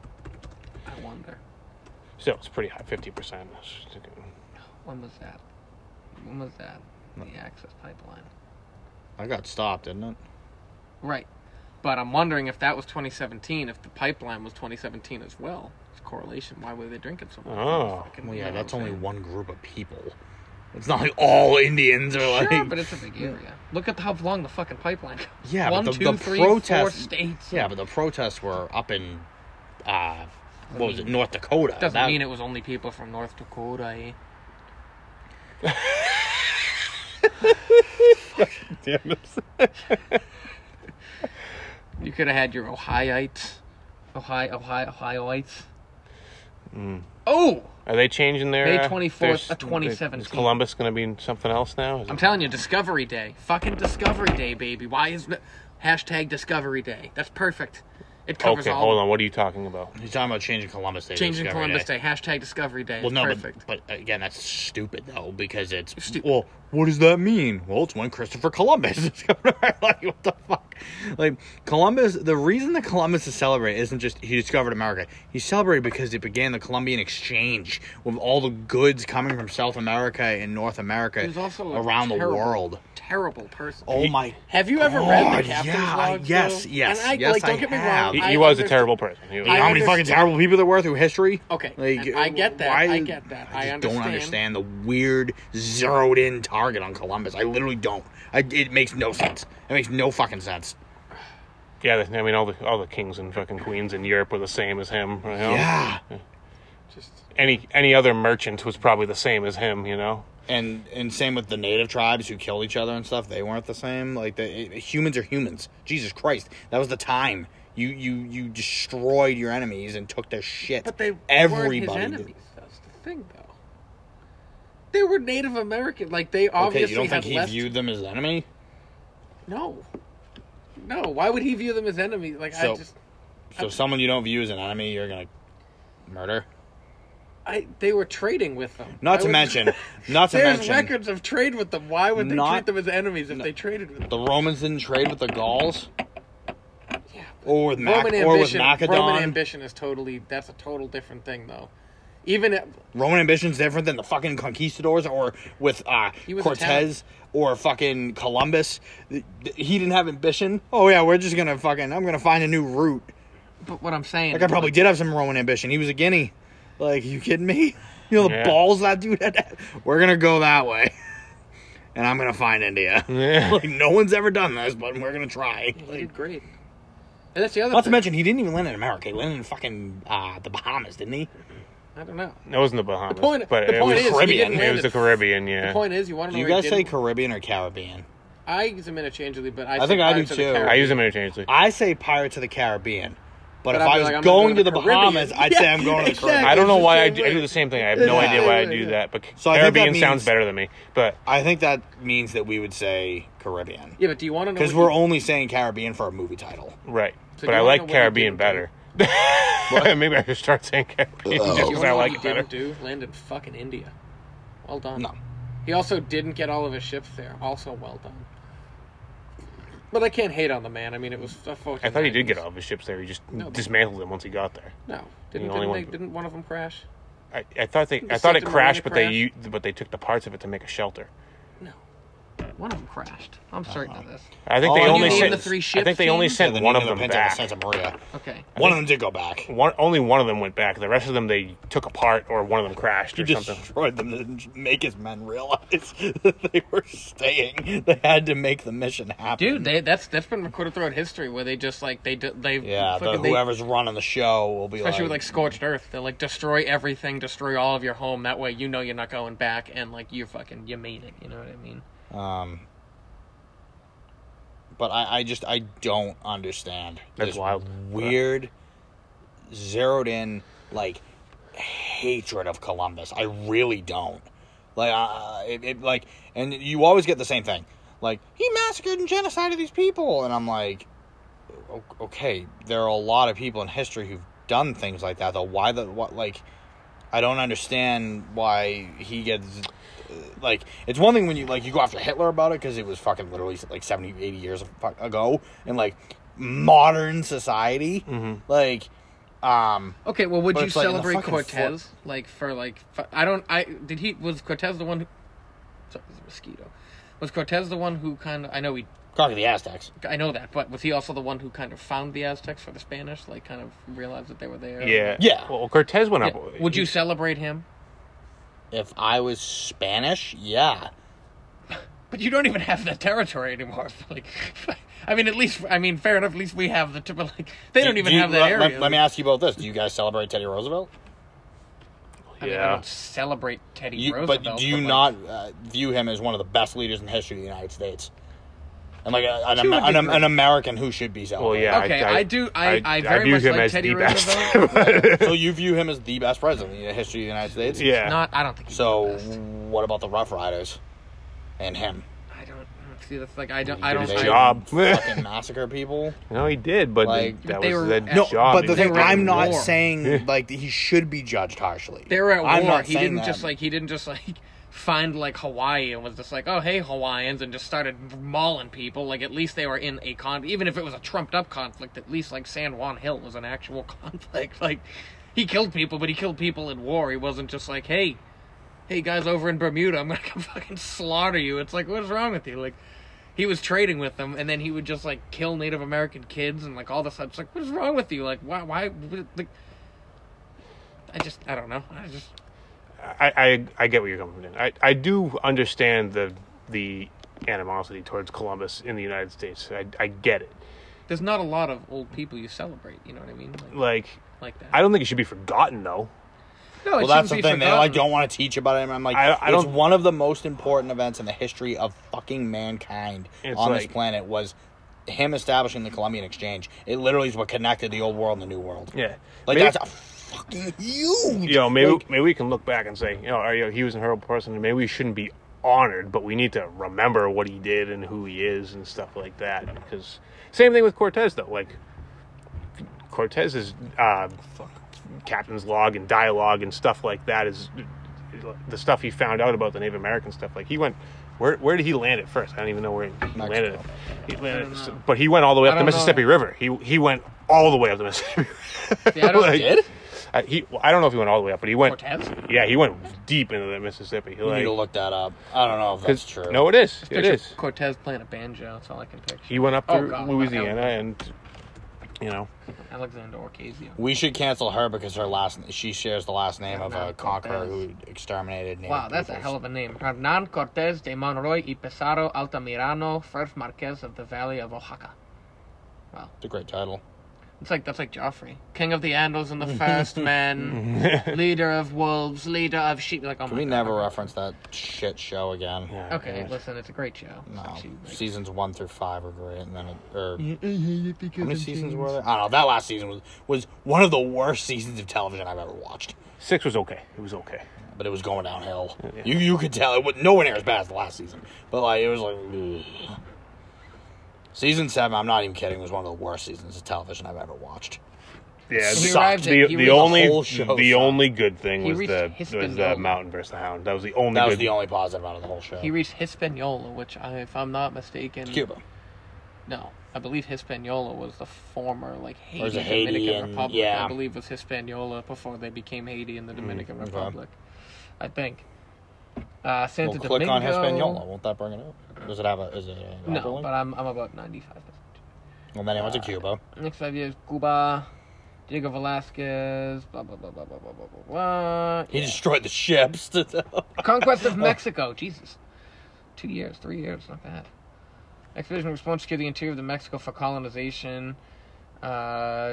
I wonder. Still, it's pretty high, fifty percent. When was that? When was that? The access pipeline. I got stopped, didn't it? Right. But I'm wondering if that was twenty seventeen, if the pipeline was twenty seventeen as well. It's correlation. Why were they drinking so much? Oh. Fucking- Well, you yeah, know that's what I'm only saying? one group of people. It's not like all Indians are like. Sure, but it's a big area. Look at how long the fucking pipeline goes. Yeah, One, but the, two, the three, four protests. states. Yeah, but the protests were up in, uh, what was it, North Dakota? Doesn't That- mean it was only people from North Dakota, eh? Damn it. You could have had your Ohioites. Ohio, Ohio, Ohioites. Mm. Oh! Are they changing their May uh, twenty-fourth their- of twenty seventeen. Is Columbus going to be something else now? Is I'm it- telling you, Discovery Day. Fucking Discovery Day, baby. Why is it hashtag Discovery Day? That's perfect. It covers Okay, all. hold on. What are you talking about? He's talking about changing Columbus Day. to Changing Discovery Columbus Day. Day. Hashtag Discovery Day. Well, It's no, perfect. but, but again, that's stupid though because it's Stupid. well. What does that mean? Well, it's when Christopher Columbus is coming around. Like, what the fuck? Like Columbus. The reason that Columbus is celebrated isn't just he discovered America. He's celebrated because it began the Columbian Exchange with all the goods coming from South America and North America He was also a around terrible, the world. Terrible person. Oh my! Have you ever read God, the Captain's yeah, Logs? yes, though? yes, And I, yes, like, don't I get me have. wrong. He, I he was a understand- terrible person. He was, You know how many understand- fucking terrible people there were through history? Okay, Like, and I get that, why- I get that, I just understand. don't understand the weird zeroed in target on Columbus. I literally don't. I, it makes no sense. It makes no fucking sense. yeah, I mean, all the all the kings and fucking queens in Europe were the same as him. You know? Yeah. Just Any any other merchant was probably the same as him. You know. And and same with the native tribes who killed each other and stuff. They weren't the same. Like the it, humans are humans. Jesus Christ, that was the time. You you you destroyed your enemies and took their shit. But they Everybody weren't his did. enemies. That's the thing, though. They were Native American. Like they obviously Okay, you don't had think he less. viewed them as enemy? No, no. Why would he view them as enemies? Like So- I just, So someone you don't view as an enemy, you're gonna murder. I they were trading with them. Not I to would- mention, not to There's mention, records of trade with them. Why would they Not- treat them as enemies if they traded with them? the Romans didn't trade with the Gauls Yeah. or with Mac- Roman or with ambition. Macedon. Roman ambition is totally. That's a total different thing, though. Even at, Roman ambition's different than the fucking conquistadors or with uh, He was Cortez or fucking Columbus. Th- th- He didn't have ambition. Oh yeah, we're just gonna fucking. I'm gonna find a new route. but what I'm saying, Like I probably did have some Roman ambition. He was a guinea. Like you kidding me? You know the Yeah. balls that dude had. We're gonna go that way, and I'm gonna find India. Yeah. Like no one's ever done this, but we're gonna try. he Like, did great. And that's the other. not to thing. mention, he didn't even land in America. He landed in fucking uh, the Bahamas, didn't he? I don't know. It wasn't the Bahamas. The point- but the it point was is, he Caribbean. didn't It land was the it. Caribbean. Yeah. The point is, you want to Do know. you where guys he say didn't- Caribbean or Caribbean? I use them interchangeably, but I, I say think I do Pirates of the too. Caribbean. I use them interchangeably. I say Pirates of the Caribbean. But, But if I'd I be was like, I'm not going going to to the Caribbean. Bahamas, I'd Yeah, say I'm going to the exactly. Caribbean. I don't know It's the why I same do, I do way. the same thing. I have no Yeah. idea why I Yeah. do that, but So I think that Caribbean means- sounds better than me. But I think that means that we would say Caribbean. Yeah, but do you want to know? Because what we're he- only saying Caribbean for a movie title. right, So but do I you wanna know like what he Caribbean didn't better. Maybe I should start saying Caribbean Oh. Do just you because want to I know like what it he better. didn't do? Land in fucking India. Well done. No. He also didn't get all of his ships there. Also well done. But I can't hate on the man. I mean, it was a fucking I thought he did nineties. get all of his ships there. He just No, but- dismantled them once he got there. No, didn't The only didn't, one- they, didn't one of them crash? I, I thought they, The I thought it Santa crashed, Marina but they, crash? u- but they took the parts of it to make a shelter. No, one of them crashed. I'm certain of this. I think Oh, they can only you name sent. the three I ships, think they only James? sent the one of Nina them Pinta and back. Santa Maria. Okay. One of them did go back. One, only one of them went back. The rest of them they took apart, or one of them crashed, He or something. destroyed them to make his men realize that they were staying. They had to make the mission happen. Dude, they, that's that's been recorded throughout history where they just like they do- they yeah, the, fucking, they- whoever's running the show will be especially with like, like scorched earth. They like destroy everything, destroy all of your home. That way, you know you're not going back, and like you fucking you made it. You know what I mean? Um, but I, I just I don't understand. That's this wild. Weird, zeroed in like hatred of Columbus. I really don't. Like, uh, it, it like, and you always get the same thing. Like, he massacred and genocided these people, and I'm like, o- okay, there are a lot of people in history who've done things like that. Though, why the what? Like, I don't understand why he gets. Like, it's one thing when you, like, you go after Hitler about it, because it was fucking literally, like, seventy, eighty years ago, in, like, modern society. Mm-hmm. Like, um... Okay, well, would But you it's like in the celebrate fucking Cortez like for like? fu- I don't. I did he was Cortez the one? Who, sorry, there's a mosquito. Was Cortez the one who kind of? I know he. Conquer the Aztecs. I know that, but was he also the one who kind of found the Aztecs for the Spanish? Like, kind of realized that they were there. Yeah. Yeah. Well, Cortez went Yeah. up. Would you celebrate him? If I was Spanish, yeah. But you don't even have that territory anymore. Like, I mean, at least I mean, fair enough. At least we have the tip. Like, they don't Do- even do you- have that let, area. Let, let me ask you about this. Do you guys celebrate Teddy Roosevelt? I mean, I Yeah. don't celebrate Teddy You, Roosevelt. but do you like, not uh, view him as one of the best leaders in the history of the United States? And like a, an, To a an, an, degree. an American who should be Well, celebrated. yeah. Okay, I, I do- I- I very view much him like as Teddy the best. Roosevelt. So you view him as the best president in the history of the United States? yeah. Not. I don't think. He's So the best. what about the Rough Riders and him? I don't. mm. see, that's like I don't. He I did don't. his I, job. Fucking massacre people. No, he did, but Like- that They was were that at- No, job. but the He thing, were at I'm not war. saying like he should be judged harshly. They were at I'm war. not He saying didn't that. just like he didn't just like find like Hawaii and was just like, oh hey Hawaiians, and just started mauling people. Like at least they were in a con. Even if it was a trumped up conflict, at least like San Juan Hill was an actual conflict. Like he killed people, but he killed people in war. He wasn't just like, hey, hey guys over in Bermuda, I'm gonna come fucking slaughter you. It's like, what's wrong with you? Like he was trading with them, and then he would just like kill Native American kids and like all this stuff. It's like, what is wrong with you? Like why? Why? Like, I just I don't know. I just. I, I I get where you're coming from. I, I do understand the the animosity towards Columbus in the United States. I, I get it. There's not a lot of old people you celebrate. You know what I mean? Like, Like, like that. I don't think it should be forgotten, though. no, Well, that's the thing. They like don't want to teach about it. And I'm like, I- I it's don't- one of the most important events in the history of fucking mankind It's on this like- planet was him establishing the Columbian Exchange. It literally is what connected the old world and the new world. Yeah. Like Maybe- that's a fucking huge. You know, maybe like, maybe we can look back and say, you know, are you, he was a horrible person, and maybe we shouldn't be honored, but we need to remember what he did and who he is and stuff like that. Because same thing with Cortez, though. Like Cortez's uh, captain's log and dialogue and stuff like that is the stuff he found out about the Native American stuff. Like he went. Where where did he land it first? I don't even know where he Mexico. landed it. He landed, I don't know. but he went all the way I up the don't Mississippi know. River. He he went all the way up the Mississippi River. See, I don't- Like, did? I, he, well, I don't know if he went all the way up, but he went. Cortez? Yeah, he went deep into the Mississippi. He, You like, need to look that up. I don't know if that's 'cause- true. No, it is. It Picture is. Cortez playing a banjo. That's all I can picture. He went up Oh, through God, Louisiana, not and you know, Alexander Ocasio. We should cancel her because her last she shares the last name of a Hernan conqueror Cortez. who exterminated Native Wow, that's a peoples. hell of a name. Hernan Cortez de Monroy y Pesaro Altamirano, first Marquez of the Valley of Oaxaca. It's a great title. It's like that's like Joffrey, King of the Andals and the First Men, leader of wolves, leader of sheep. Like, oh Can my we God. never reference that shit show again? yeah, Okay, yeah. listen, it's a great show. It's No. actually, like- Seasons one through five are great, and then it, or I hate it because how many I'm seasons James. were there? I don't know. That last season was was one of the worst seasons of television I've ever watched. Six was okay. It was okay. But it was going downhill. Yeah. You you could tell it was nowhere near as bad as the last season. But like it was like ugh. Season seven. I'm not even kidding. Was one of the worst seasons of television I've ever watched. Yeah, He the, arrived at- the, he the reached- only The whole show the sucked. only good thing He was reached the was the Hispaniola. Mountain versus the Hound. That was the only That good. was the only positive out of the whole show. He reached Hispaniola, which, I, if I'm not mistaken, Cuba. No, I believe Hispaniola was the former like Haiti, Or is it Haiti Dominican and- Republic. yeah. I believe was Hispaniola before they became Haiti and the Dominican okay. Republic. I think. Uh, Santa Well, Domingo. click on Hispaniola. Won't that bring it up? Does it have a? Is it a No, hyperlink? but I'm I'm about ninety-five percent. Well, then he went to Cuba. Next five years, Cuba, Diego Velasquez, blah blah blah blah blah blah blah blah. blah. He Yeah. destroyed the ships. Conquest of Mexico. Jesus, two years, three years, not bad. Expedition response to the interior of the Mexico for colonization. Uh,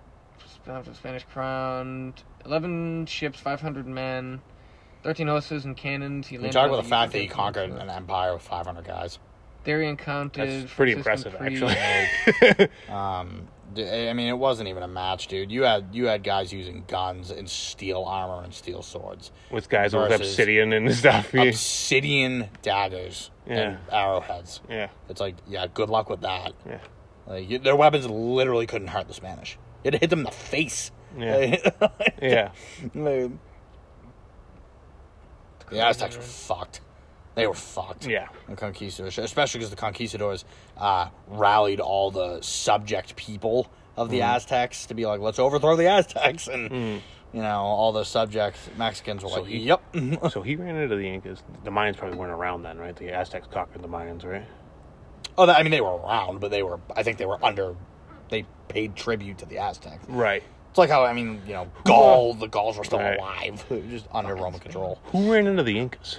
Sp- Spanish crown. Eleven ships, five hundred men, thirteen horses and cannons. He We landed talk on about the fact that he Yucatan conquered Peninsula. an empire with five hundred guys. There he encountered. That's pretty Franciscan impressive, Creed. actually. Um, d- I mean, it wasn't even a match, dude. You had you had guys using guns and steel armor and steel swords, With guys with Versus- obsidian and stuff. Yeah. obsidian daggers and Yeah. arrowheads. yeah. It's like, yeah, good luck with that. Yeah. Like you- their weapons literally couldn't hurt the Spanish. It hit them in the face. Yeah. Yeah. Like, the Aztecs were fucked. They were fucked. Yeah. The conquistadors, especially because the conquistadors uh, rallied all the subject people of the Mm. Aztecs to be like, let's overthrow the Aztecs, and Mm. you know, all the subject Mexicans were So like, he- yep. So he ran into the Incas. The Mayans probably weren't around then, right? The Aztecs conquered the Mayans, right? Oh, that, I mean, they were around, but they were. I think they were under. They paid tribute to the Aztecs. Right. It's like how I mean, you know, Gaul. The Gauls were still Right. alive, They were just under Roman control. Who ran into the Incas?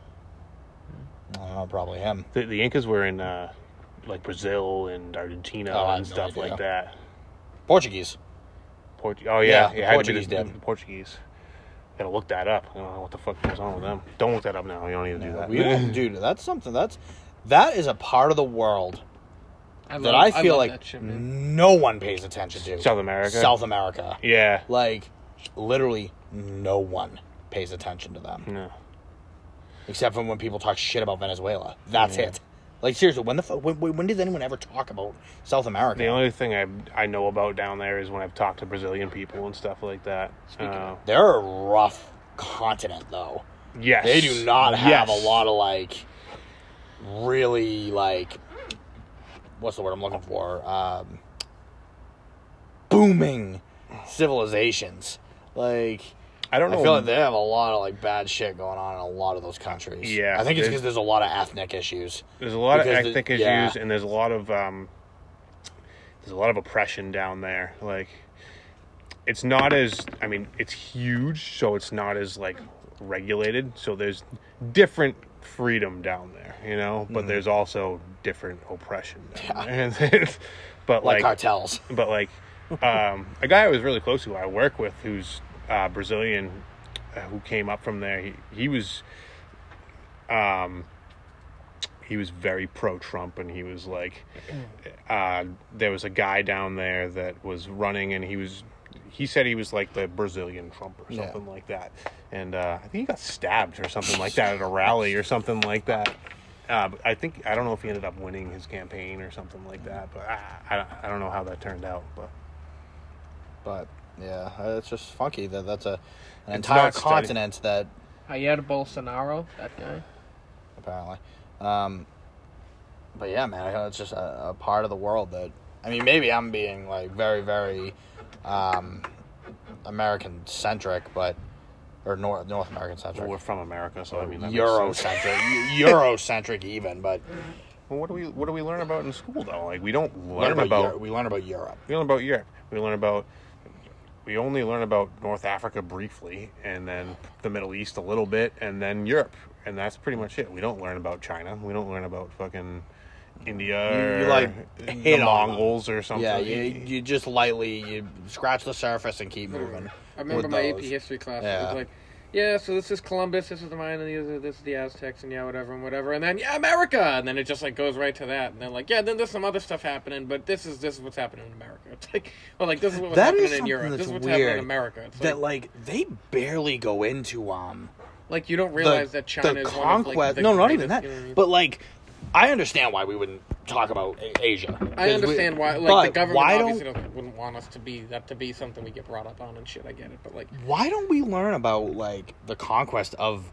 I don't know, probably him. The, the Incas were in uh, like Brazil and Argentina Oh, I and have no stuff idea. like that. Portuguese. Port- oh yeah, Yeah, it had Portuguese to be the, did. the Portuguese. Gotta look that up. I don't know what the fuck goes on with them. Don't look that up now. You don't need to do that. We don't, dude. That's something. That's that is a part of the world I that love- I feel love like that shit, man. no one pays attention to. South America. South America. Yeah. Like, literally, no one pays attention to them. No. Except for when people talk shit about Venezuela. That's Yeah. it. Like, seriously, when the fu- when, when does anyone ever talk about South America? The only thing I I know about down there is when I've talked to Brazilian people and stuff like that. Uh, They're a rough continent, though. yes. They do not have Yes. a lot of, like, really, like, what's the word I'm looking for? Um, booming civilizations. Like, I don't know. I feel like they have a lot of, like, bad shit going on in a lot of those countries. Yeah, I think it's there's- because there's a lot of ethnic issues. There's a lot of Because the- ethnic issues, yeah. and there's a lot of um, there's a lot of oppression down there. Like, it's not as I mean, it's huge, so it's not as like regulated. So there's different freedom down there, you know, but Mm-hmm. there's also different oppression. Down Yeah. there. but Like, like, cartels. but like, um, a guy I was really close to, I work with, who's uh, Brazilian, uh, who came up from there. He he was, um, he was very pro-Trump, and he was like, uh, there was a guy down there that was running, and he was, he said he was like the Brazilian Trump or Yeah. something like that, and uh, I think he got stabbed or something like that at a rally or something like that. Uh, but I think I don't know if he ended up winning his campaign or something like that, but I, I, I don't know how that turned out, but. But, yeah, it's just funky that that's a an It's entire not steady. continent that, Jair Bolsonaro, that guy. apparently. Um, but, yeah, man, I know it's just a, a part of the world that, I mean, maybe I'm being, like, very, very um, American-centric, but, or North, North American-centric. Well, we're from America, so I mean that makes sense. Eurocentric, Eurocentric even, but Well, what do we what do we learn about in school though? Like we don't learn learn about, about, Europe. we learn about Europe. we learn about Europe. We learn about we only learn about North Africa briefly, and then the Middle East a little bit, and then Europe, and that's pretty much it. We don't learn about China. We don't learn about fucking India You- or you, like, the hit on Mongols or something. Yeah, you, you just lightly you scratch the surface and keep moving. I remember with my A those. P history class. It Yeah. was like, yeah, so this is Columbus, this is the Mayan, and these are, this is the Aztecs, and yeah, whatever, and whatever, and then yeah, America, and then it just like goes right to that, and then like, yeah, then there's some other stuff happening, but this is this is what's happening in America. It's like, well, like this is what was That happening is in something Europe, this that's is what's happening in weird, America. It's That like, like they barely go into um like you don't the, realize that China the is conquest. one of like the no, not greatest, even that. you know what I mean? But like, I understand why we wouldn't talk about A- Asia. I 'Cause understand we, why, like but the government why obviously don't doesn't, wouldn't want us to be that to be something we get brought up on and shit. I get it, but like, why don't we learn about like the conquest of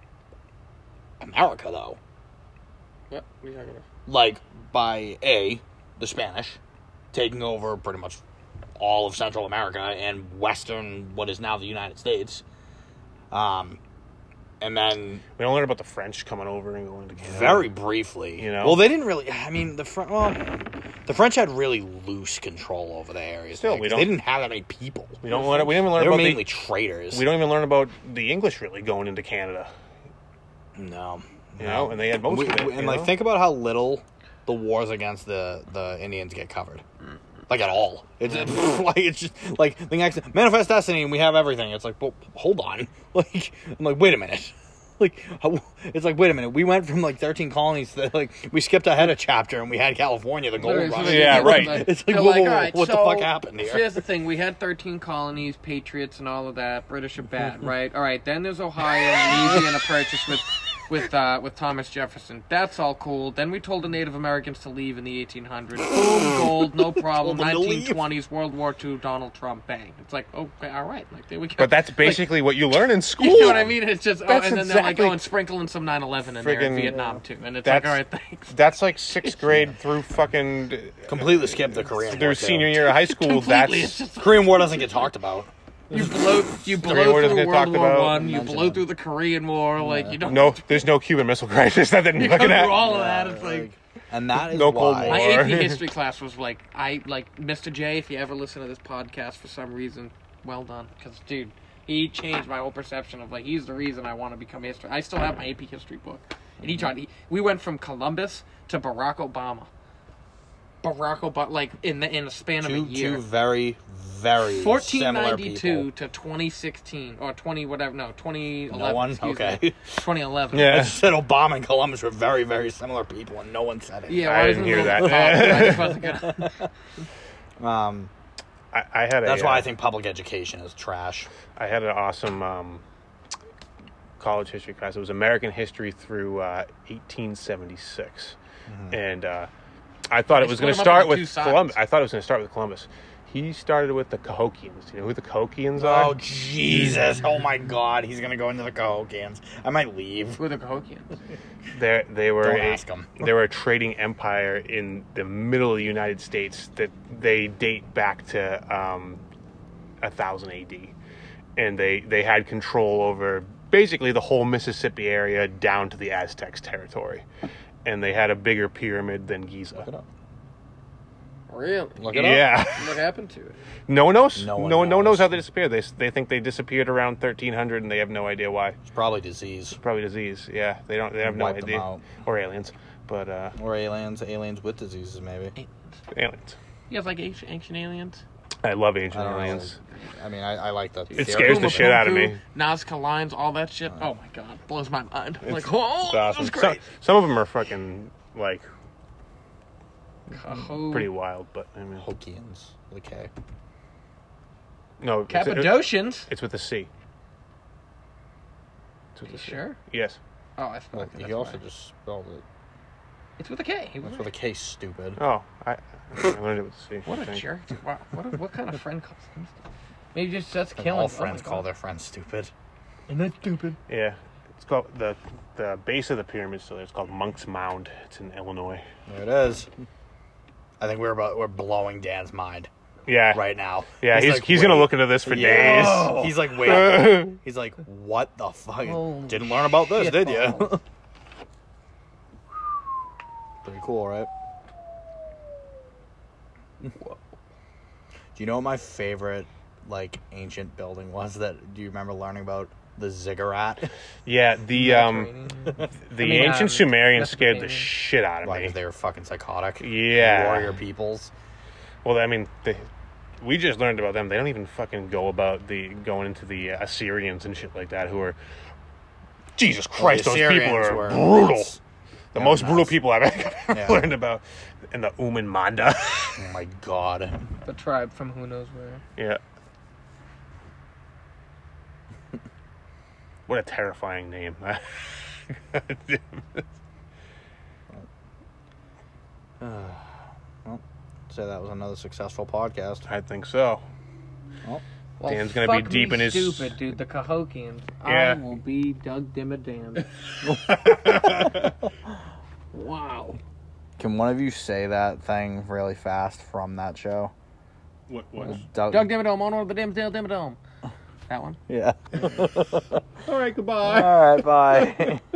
America though? what? What are you talking about? Like by a the Spanish taking over pretty much all of Central America and Western, what is now the United States. Um, and then We don't learn about the French coming over and going to Canada. very briefly, You know? Well, they didn't really. I mean, the French. Well, the French had really loose control over the areas. Still, there, we 'cause don't- They didn't have that many people. We don't learn. We didn't even learn They were about mainly the. traders. We don't even learn about the English really going into Canada. No, You no. know, and they had most We- of it. we- you and like, know? think about how little the wars against the the Indians get covered. Like at all. It's like it's just like the next Manifest Destiny, and we have everything. It's like, well, hold on. Like, I'm like, wait a minute. Like, how, it's like, wait a minute. We went from like thirteen colonies to like we skipped ahead a chapter, and we had California, the gold Literally, so rush. they- Yeah, they're right. like- It's like, they're whoa, like, whoa, whoa, "All right, what the so fuck happened here?" Here's the thing: we had thirteen colonies, patriots, and all of that. British are bad, right? All right. Then there's Ohio and Louisiana Purchase with, with, uh, with Thomas Jefferson. That's all cool. Then we told the Native Americans to leave in the eighteen hundreds. Boom, gold, no problem. Told them to leave. nineteen twenties, World War Two, Donald Trump, bang. It's like, okay, all right, like there we go. But that's Like, basically what you learn in school. you know what I mean? It's just, oh, That's and then they're like, exactly- oh, and sprinkling some nine eleven in there in Friggin- Vietnam too, and it's like, that's- all right, thanks. That's like sixth grade through fucking Completely skipped the Korean War. through too. senior year of high school. Completely, it's That's just Korean War doesn't get talked about. you blow, you Korean blow War doesn't through get World talked War about. One, you Mention blow it. through the Korean War, like you don't. no. There's no Cuban Missile Crisis that they're you go looking through at. all of that. It's like And that is No Cold why. War. my Or- A P history class was like, I like Mister J. If you ever listen to this podcast for some reason, well done, because dude, he changed my whole perception of like he's the reason I want to become a history. I still have my A P history book, and he tried. He, we went from Columbus to Barack Obama. Barack Obama, like in the in a span of a Two, year. two very, very fourteen similar ninety-two people. to twenty sixteen or twenty whatever no twenty eleven No one? excuse Okay. me. twenty eleven I Yeah, just said Obama and Columbus were very, very similar people, and no one said it. yeah I why didn't doesn't hear the- that. I just wasn't gonna- Um, I, I had a. that's why uh, I think public education is trash. I had an awesome um, college history class. It was American history through uh, eighteen seventy-six, mm-hmm. and uh, I thought They it was split going to them up start into two with sides. Columbus. I thought it was going to start with Columbus. He started with the Cahokians. Do you know who the Cahokians are? Oh, Jesus. Oh, my God. He's going to go into the Cahokians. I might leave. Who are the Cahokians? They they were Don't a, ask 'em. they were a trading empire in the middle of the United States that they date back to um, one thousand A D. And they, they had control over basically the whole Mississippi area down to the Aztecs territory. And they had a bigger pyramid than Giza. Look it up. Really? Look it Yeah. up. What happened to it? No one knows. No No one one, no one knows knows. how they disappeared. They they think they disappeared around thirteen hundred, and they have no idea why. It's probably disease. Probably disease. Yeah, they don't. They have no Wipe them idea. out. Or aliens, but uh, Or aliens. Aliens with diseases, maybe. aliens. You guys like ancient, ancient aliens? I love ancient I don't know. aliens. I mean, I, I like the It theory. scares the Uma shit out of Punku, me. Nazca lines, all that shit. Oh my god, blows my mind. I'm like, oh, It's awesome. that's Some, great. some of them are fucking like Caho- pretty wild, but I mean, Hokians with a K. no, it's, Cappadocians. it's with a C. It's with You a C. sure? Yes. Oh, I thought Well, that's he also why. just spelled it. It's with a K. He was That's right. with a K, stupid. Oh, I, I learned it with a C. What I a think. jerk! Wow, what, a, what kind of friend calls him stupid? Maybe just that's And killing. all Oh friends my call God. their friends stupid. And that's stupid. Yeah, it's called the the base of the pyramid. So it's called Monk's Mound. It's in Illinois. There it is. I think we're about we're blowing Dan's mind Yeah. right now. Yeah, he's like, he's gonna wait. look into this for Yeah. days. Oh. He's like, wait. He's like, what the fuck? Holy Didn't learn about this, shit did you? balls. Pretty cool, right? Do you know what my favorite like ancient building was? That do you remember learning about the ziggurat? Yeah, the um Mediterranean. the I mean, ancient um, Sumerians scared the Mesopotamian. shit out of Like me. if they were fucking psychotic. Yeah. Warrior peoples. Well, I mean, they, we just learned about them. They don't even fucking go about the going into the uh, Assyrians and shit like that, who are Jesus Christ. Well, the those people Assyrians are were brutal. nuts. The They most were brutal nuts. people I've ever Yeah. learned about, and the Uman Manda. Oh my god. The tribe from who knows where. Yeah. What a terrifying name. Well, so that was another successful podcast. I think so. Well, Well, Dan's gonna be fuck deep me in his- stupid, dude. The Cahokians. Yeah. I will be Doug Dimmadam. Wow. can one of you say that thing really fast from that show? What? What? Doug, Doug Dimmadome, owner of the Dimsdale Dimmadome. That one. Yeah. All right. Goodbye. All right, bye.